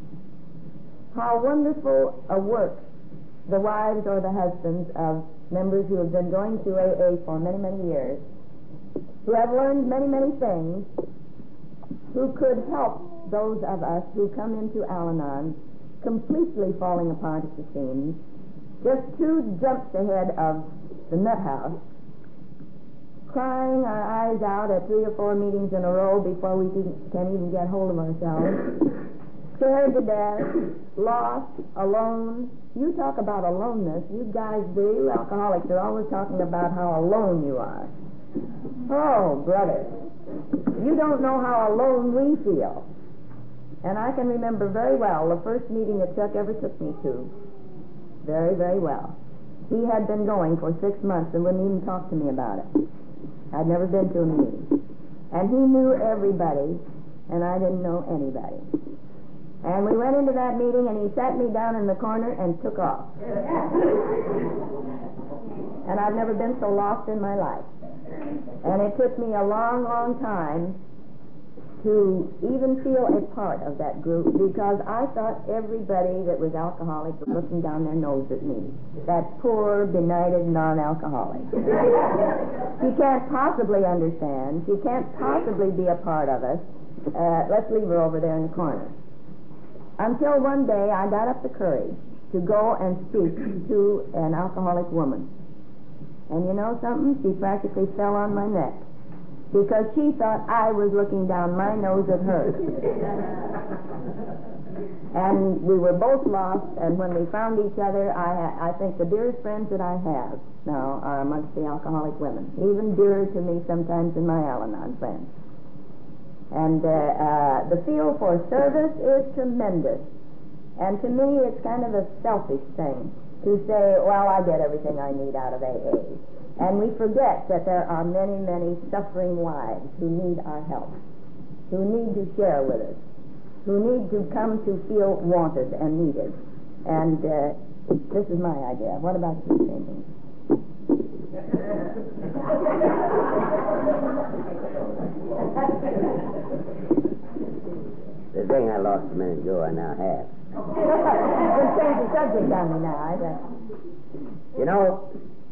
How wonderful a work the wives or the husbands of members who have been going to AA for many, many years, who have learned many, many things, who could help those of us who come into Al-Anon completely falling apart at the seams, just 2 jumps ahead of the nut house, crying our eyes out at 3 or 4 meetings in a row before we can even get hold of ourselves, scared to death, lost, alone. You talk about aloneness. You guys do. You alcoholics are always talking about how alone you are. Oh, brother, you don't know how alone we feel. And I can remember very well the first meeting that Chuck ever took me to. very, very well. He had been going for 6 months and wouldn't even talk to me about it. I'd never been to a meeting. And he knew everybody, and I didn't know anybody. And we went into that meeting, and he sat me down in the corner and took off. And I've never been so lost in my life. And it took me a long, long time to even feel a part of that group, because I thought everybody that was alcoholic was looking down their nose at me. That poor, benighted non-alcoholic. She can't possibly understand. She can't possibly be a part of us. Let's leave her over there in the corner. Until one day I got up the courage to go and speak to an alcoholic woman. And you know something? She practically fell on my neck, because she thought I was looking down my nose at her. And we were both lost, and when we found each other, I think the dearest friends that I have now are amongst the alcoholic women, even dearer to me sometimes than my Al-Anon friends. And the feel for service is tremendous. And to me, it's kind of a selfish thing to say, well, I get everything I need out of AA. And we forget that there are many, many suffering wives who need our help, who need to share with us, who need to come to feel wanted and needed. And this is my idea. What about you, Jamie? The thing I lost a minute ago, I now have. We'll change the subject on me now. You know,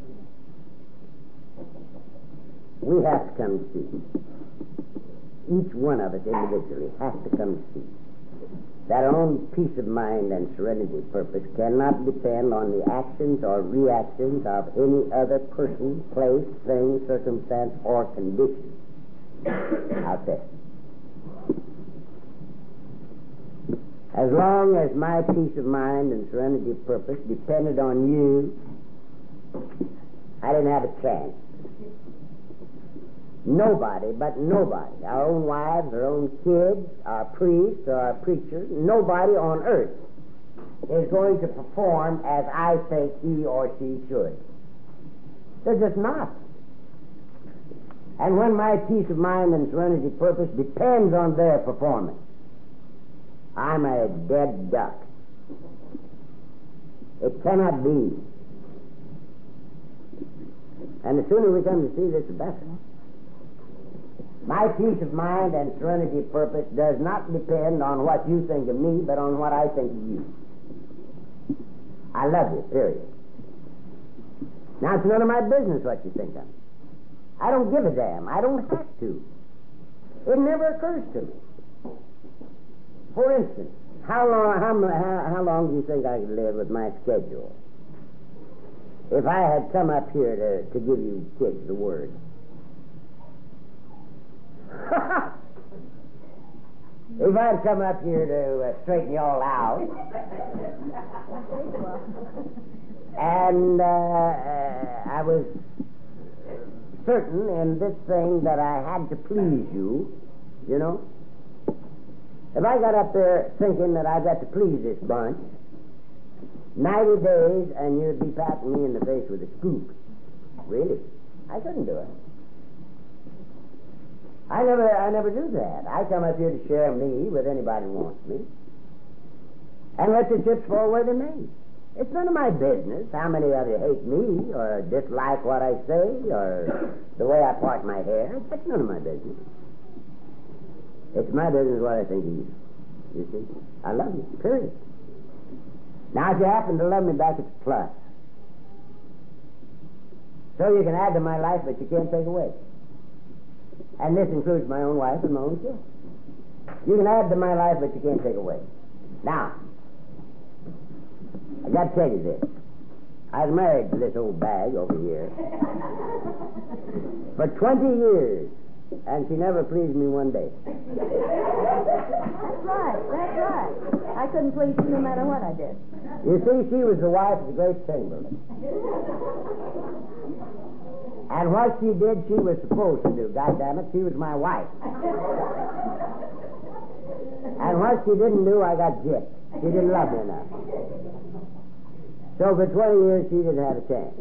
we have to come to see. Each one of us individually has to come to see that our own peace of mind and serenity of purpose cannot depend on the actions or reactions of any other person, place, thing, circumstance, or condition out there. As long as my peace of mind and serenity of purpose depended on you, I didn't have a chance. Nobody, but nobody, our own wives, our own kids, our priests, or our preachers, nobody on earth is going to perform as I think he or she should. They're just not. And when my peace of mind and serenity of purpose depends on their performance, I'm a dead duck. It cannot be. And the sooner we come to see this, the better. My peace of mind and serenity of purpose does not depend on what you think of me, but on what I think of you. I love you, period. Now, it's none of my business what you think of me. I don't give a damn. I don't have to. It never occurs to me. For instance, how long do you think I could live with my schedule? If I had come up here to give you kids the word. If I had come up here to straighten you all out, and I was certain in this thing that I had to please you, you know, if I got up there thinking that I got to please this bunch, 90 days and you'd be patting me in the face with a scoop. Really? I couldn't do it. I never do that. I come up here to share me with anybody who wants me. And let the chips fall where they may. It's none of my business how many of you hate me or dislike what I say or the way I part my hair. That's none of my business. It's my business what I think of you. You see? I love you, period. Now, if you happen to love me back, it's a plus. So you can add to my life, but you can't take away. And this includes my own wife and my own kids. You can add to my life, but you can't take away. Now, I got to tell you this. I was married to this old bag over here for 20 years, and she never pleased me one day. That's right. I couldn't please you no matter what I did. You see, she was the wife of the great Chamberlain. And what she did, she was supposed to do. God damn it, she was my wife. And what she didn't do, I got gypped. She didn't love me enough. So for 20 years, she didn't have a chance.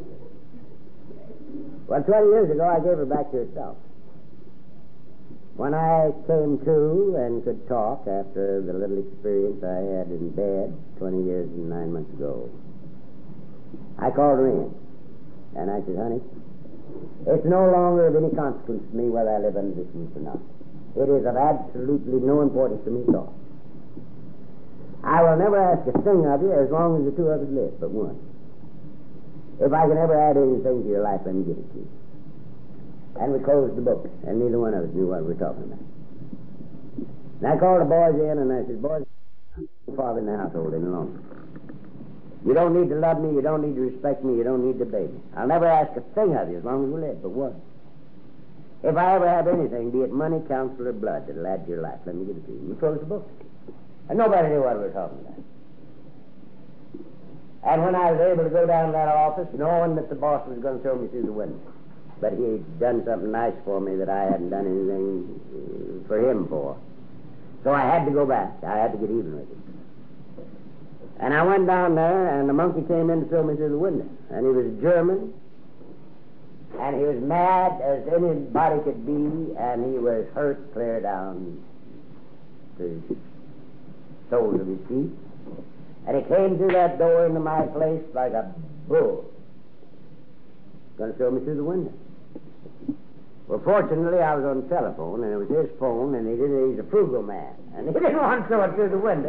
Well, 20 years ago, I gave her back to herself. When I came to and could talk after the little experience I had in bed 20 years and 9 months ago, I called her in. And I said, honey, it's no longer of any consequence to me whether I live under this roof or not. It is of absolutely no importance to me at all. I will never ask a thing of you as long as the two of us live, but one. If I can ever add anything to your life, let me give it to you. And we closed the book, and neither one of us knew what we were talking about. And I called the boys in, and I said, boys, I'm the father in the household any longer. You don't need to love me, you don't need to respect me, you don't need to obey me. I'll never ask a thing of you as long as we live, but one. If I ever have anything, be it money, counsel, or blood, that'll add to your life, let me give it to you. We closed the book. And nobody knew what we were talking about. And when I was able to go down to that office, knowing that the boss was going to throw me through the window, but he'd done something nice for me that I hadn't done anything for him for. So I had to go back. I had to get even with him. And I went down there, and the monkey came in to throw me through the window. And he was German, and he was mad as anybody could be, and he was hurt clear down to the soles of his feet. And he came through that door into my place like a bull. Going to throw me through the window. Well, fortunately, I was on the telephone, and it was his phone, and he's a frugal man, and he didn't want to throw it through the window.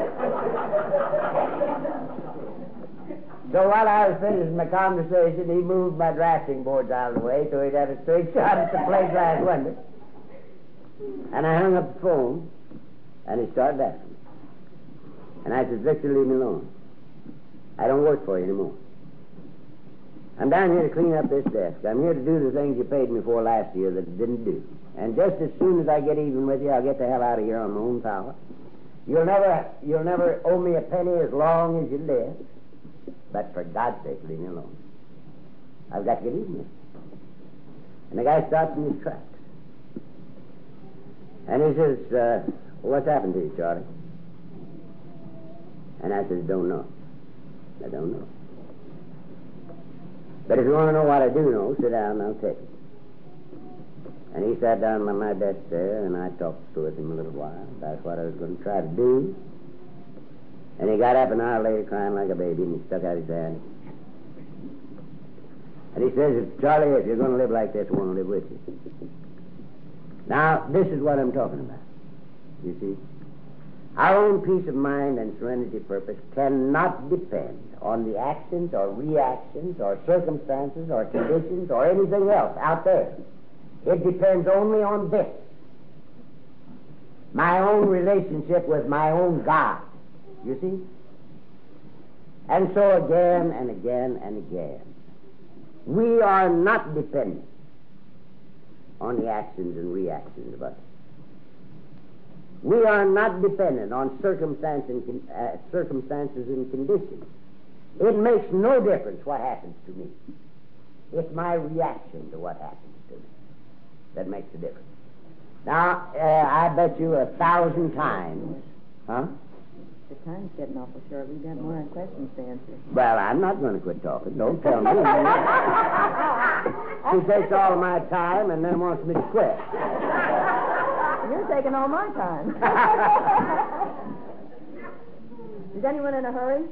So while I was finishing my conversation, he moved my drafting boards out of the way so he'd have a straight shot at the plate glass window. And I hung up the phone, and he started asking me. And I said, Victor, leave me alone. I don't work for you anymore. I'm down here to clean up this desk. I'm here to do the things you paid me for last year that it didn't do. And just as soon as I get even with you, I'll get the hell out of here on my own power. You'll never owe me a penny as long as you live. But for God's sake, leave me alone. I've got to get even with you. And the guy stops in his tracks. And he says, what's happened to you, Charlie? And I says, don't know. I don't know. But if you want to know what I do know, sit down and I'll tell you. And he sat down by my desk there, and I talked with him a little while. That's what I was going to try to do. And he got up an hour later crying like a baby, and he stuck out his hand. And he says, Charlie, if you're going to live like this, I want to live with you. Now, this is what I'm talking about. You see? Our own peace of mind and serenity of purpose cannot depend on the actions or reactions or circumstances or conditions or anything else out there. It depends only on this. My own relationship with my own God. You see? And so again and again and again, we are not dependent on the actions and reactions of others. We are not dependent on circumstances and conditions. It makes no difference what happens to me. It's my reaction to what happens to me that makes the difference. Now, I bet you 1,000 times. Huh? The time's getting awful short. We've got more questions to answer. Well, I'm not going to quit talking. Don't tell me. She takes all of my time and then wants me to quit. You're taking all my time. Is anyone in a hurry?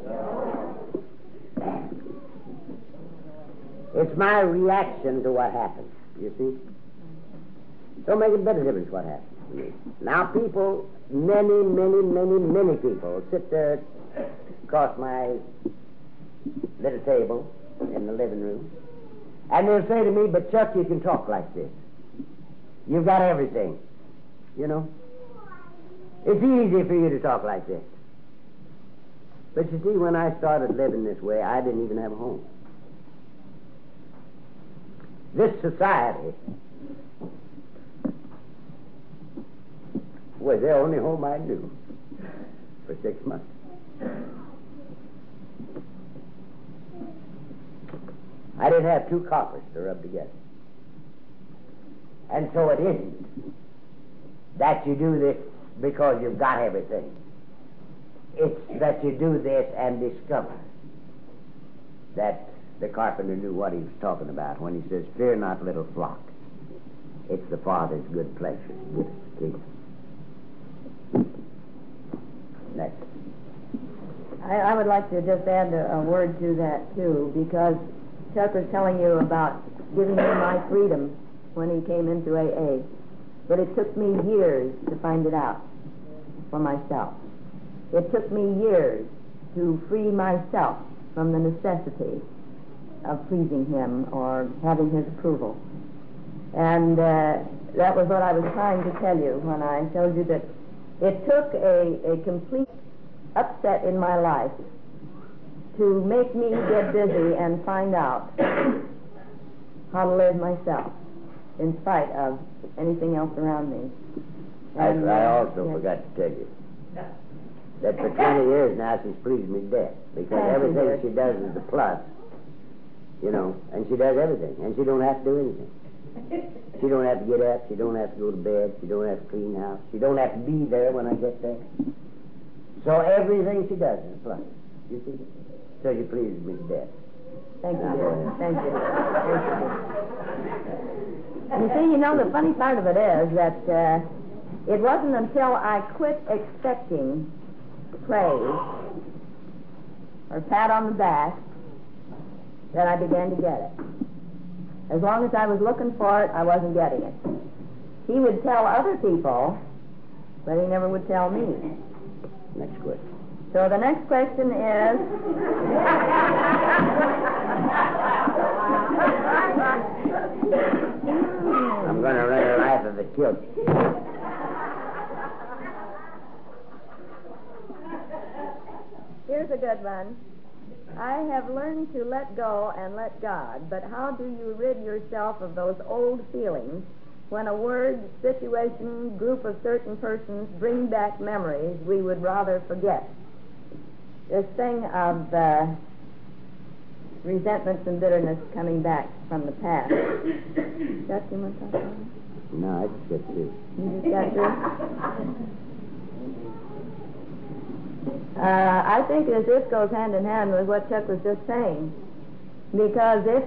It's my reaction to what happens, you see. Don't make a bit of difference what happens to me. Now, people, many people sit there across my little table in the living room, and they'll say to me, but Chuck, you can talk like this. You've got everything. You know, it's easy for you to talk like this. But you see, when I started living this way, I didn't even have a home. This society was the only home I knew for 6 months. I didn't have 2 coppers to rub together. And so it isn't that you do this because you've got everything. It's that you do this and discover that the carpenter knew what he was talking about when he says, "Fear not, little flock. It's the Father's good pleasure to give us the kingdom." Next. I would like to just add a word to that, too, because Chuck was telling you about giving me my freedom when he came into AA. But it took me years to find it out for myself. It took me years to free myself from the necessity of pleasing him or having his approval. And that was what I was trying to tell you when I told you that it took a complete upset in my life to make me get busy and find out how to live myself in spite of anything else around me. And, I also forgot to tell you that for 20 years now she's pleased me to death, because everything she does is a plus, you know, and she does everything, and she don't have to do anything. She don't have to get up, she don't have to go to bed, she don't have to clean house, she don't have to be there when I get there. So everything she does is a plus, you see. So she pleases me to death. Thank you, dear. Thank you. You see, you know, the funny part of it is that it wasn't until I quit expecting praise or pat on the back that I began to get it. As long as I was looking for it, I wasn't getting it. He would tell other people, but he never would tell me. Next question. So the next question is... I'm going to run her life of a kilt. Here's a good one. I have learned to let go and let God, but how do you rid yourself of those old feelings when a word, situation, group of certain persons bring back memories we would rather forget? This thing of resentments and bitterness coming back from the past. Chuck, you want to talk about it? No, I just get through. You just got through? I think that this goes hand in hand with what Chuck was just saying. Because if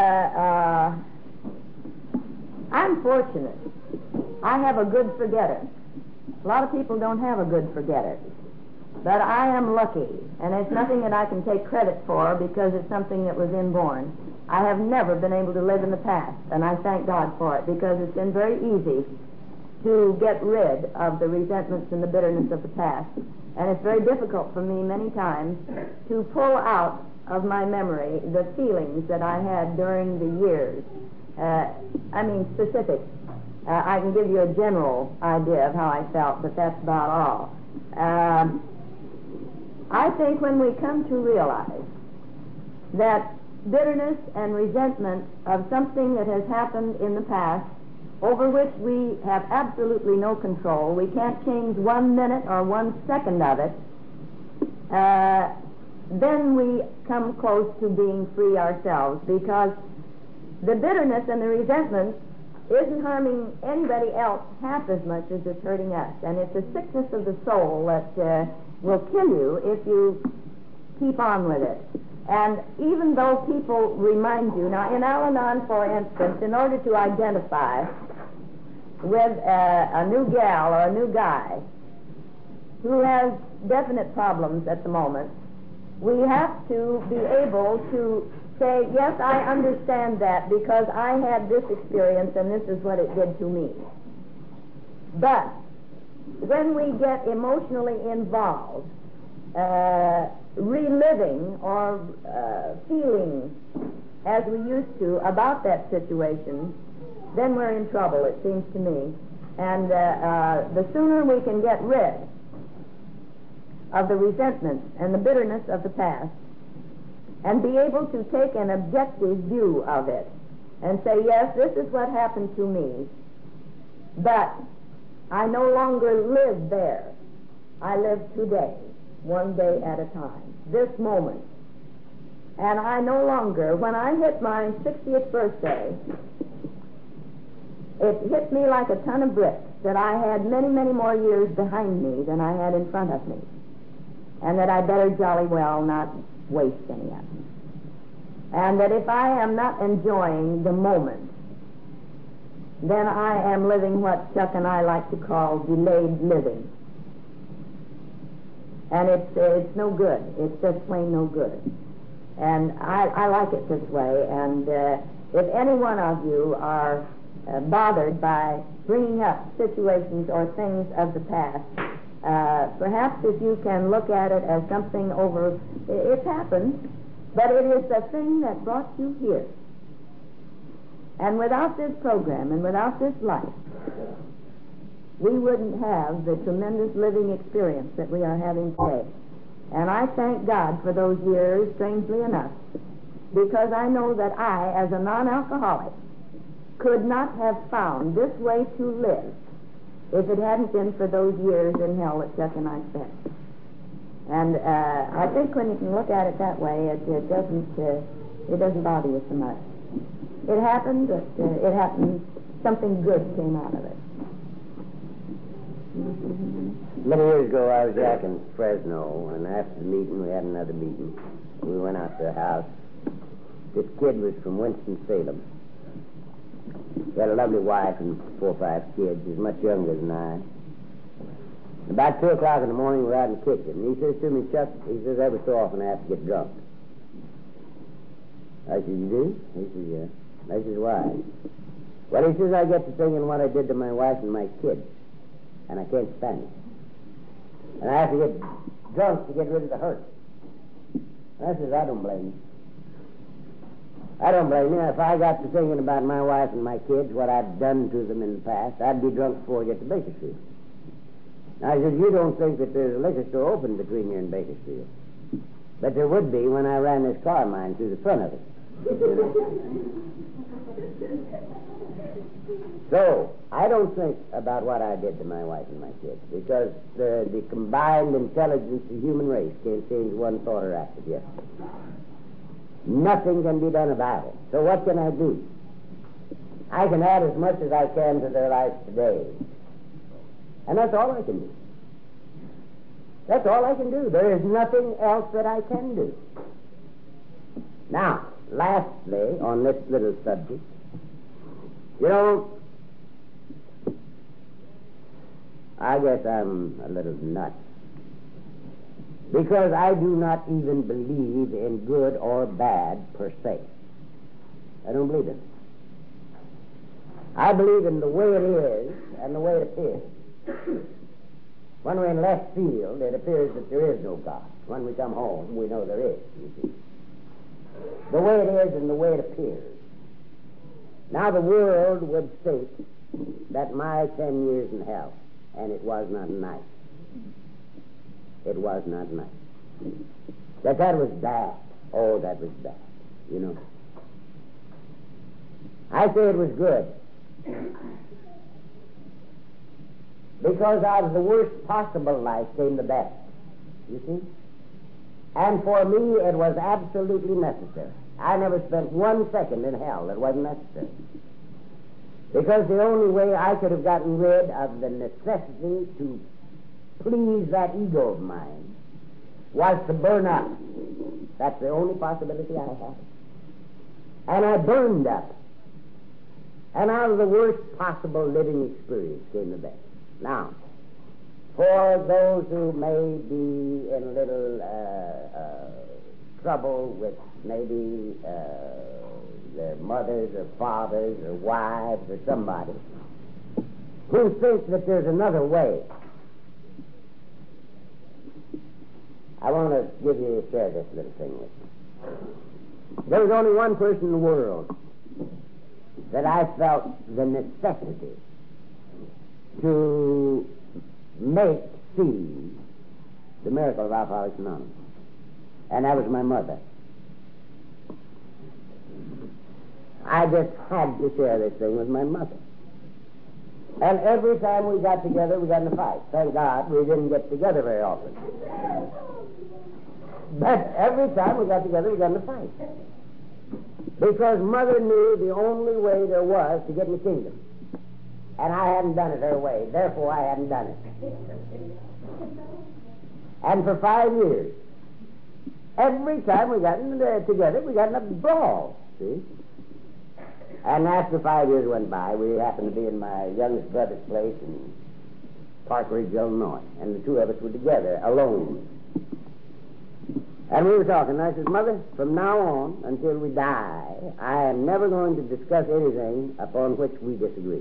I'm fortunate, I have a good forgetter. A lot of people don't have a good forgetter. But I am lucky, and it's nothing that I can take credit for because it's something that was inborn. I have never been able to live in the past, and I thank God for it, because it's been very easy to get rid of the resentments and the bitterness of the past. And it's very difficult for me many times to pull out of my memory the feelings that I had during the years. Specific. I can give you a general idea of how I felt, but that's about all. I think when we come to realize that bitterness and resentment of something that has happened in the past over which we have absolutely no control, we can't change 1 minute or 1 second of it, then we come close to being free ourselves, because the bitterness and the resentment isn't harming anybody else half as much as it's hurting us. And it's a sickness of the soul that will kill you if you keep on with it. And even though people remind you, now in Al-Anon, for instance, in order to identify with a new gal or a new guy who has definite problems at the moment, we have to be able to say, yes, I understand that because I had this experience and this is what it did to me. But when we get emotionally involved, reliving or feeling as we used to about that situation, then we're in trouble, it seems to me. And the sooner we can get rid of the resentment and the bitterness of the past and be able to take an objective view of it and say, yes, this is what happened to me, but I no longer live there. I live today, one day at a time, this moment. And I no longer, when I hit my 60th birthday, it hit me like a ton of bricks that I had many, many more years behind me than I had in front of me, and that I better jolly well not waste any of them. And that if I am not enjoying the moment, then I am living what Chuck and I like to call delayed living. And it's no good. It's just plain no good. And I like it this way. And if any one of you are bothered by bringing up situations or things of the past, perhaps if you can look at it as something over, it's happened, but it is the thing that brought you here. And without this program and without this life, we wouldn't have the tremendous living experience that we are having today. And I thank God for those years, strangely enough, because I know that I, as a non-alcoholic, could not have found this way to live if it hadn't been for those years in hell that Chuck and I spent. And I think when you can look at it that way, it doesn't bother you so much. It happened, but it happened, something good came out of it. Many years ago, I was back in Fresno, and after the meeting, we had another meeting. We went out to a house. This kid was from Winston-Salem. He had a lovely wife and 4 or 5 kids. He was much younger than I. About 2 o'clock in the morning, we were out in the kitchen. And he says to me, Chuck, he says, every so often I have to get drunk. I said, you do? He says, yeah. I says, why? Well, he says, I get to thinking what I did to my wife and my kids, and I can't stand it. And I have to get drunk to get rid of the hurt. I says, I don't blame you. I don't blame you. If I got to thinking about my wife and my kids, what I'd done to them in the past, I'd be drunk before I get to Bakersfield. Now, I said, you don't think that there's a liquor store open between here and Bakersfield. But there would be when I ran this car of mine through the front of it. So, I don't think about what I did to my wife and my kids, because the combined intelligence of the human race can't change one thought or act of yesterday. Nothing can be done about it. So what can I do? I can add as much as I can to their life today. And that's all I can do. That's all I can do. There is nothing else that I can do. Now, lastly, on this little subject, you know, I guess I'm a little nuts, because I do not even believe in good or bad per se. I don't believe in it. I believe in the way it is and the way it appears. When we're in left field, it appears that there is no God. When we come home, we know there is, you see. The way it is and the way it appears. Now the world would think that my 10 years in hell, and it was not nice. It was not nice. That was bad. Oh, that was bad, you know. I say it was good. Because out of the worst possible life came the best, you see. And for me, it was absolutely necessary. I never spent 1 second in hell that wasn't necessary. Because the only way I could have gotten rid of the necessity to please that ego of mine was to burn up. That's the only possibility I had. And I burned up. And out of the worst possible living experience came the best. Now, for those who may be in a little trouble with maybe their mothers or fathers or wives or somebody who think that there's another way, I want to share this little thing with you. There was only one person in the world that I felt the necessity to make see the miracle of Alcoholics Anonymous, and that was my mother. I just had to share this thing with my mother. And every time we got together, we got in a fight. Thank God we didn't get together very often. But every time we got together, we got in a fight. Because Mother knew the only way there was to get in the kingdom. And I hadn't done it her way. Therefore, I hadn't done it. And for 5 years, Every time we got together, we got in a brawl, see? And after 5 years went by, we happened to be in my youngest brother's place in Park Ridge, Illinois, and the two of us were together, alone. And we were talking, and I said, Mother, from now on until we die, I am never going to discuss anything upon which we disagree.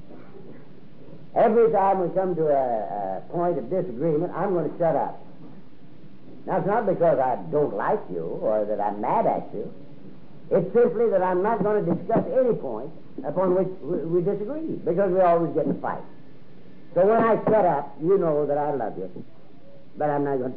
Every time we come to a point of disagreement, I'm going to shut up. Now, it's not because I don't like you or that I'm mad at you. It's simply that I'm not going to discuss any point upon which we disagree, because we always get in a fight. So when I shut up, you know that I love you, but I'm not going to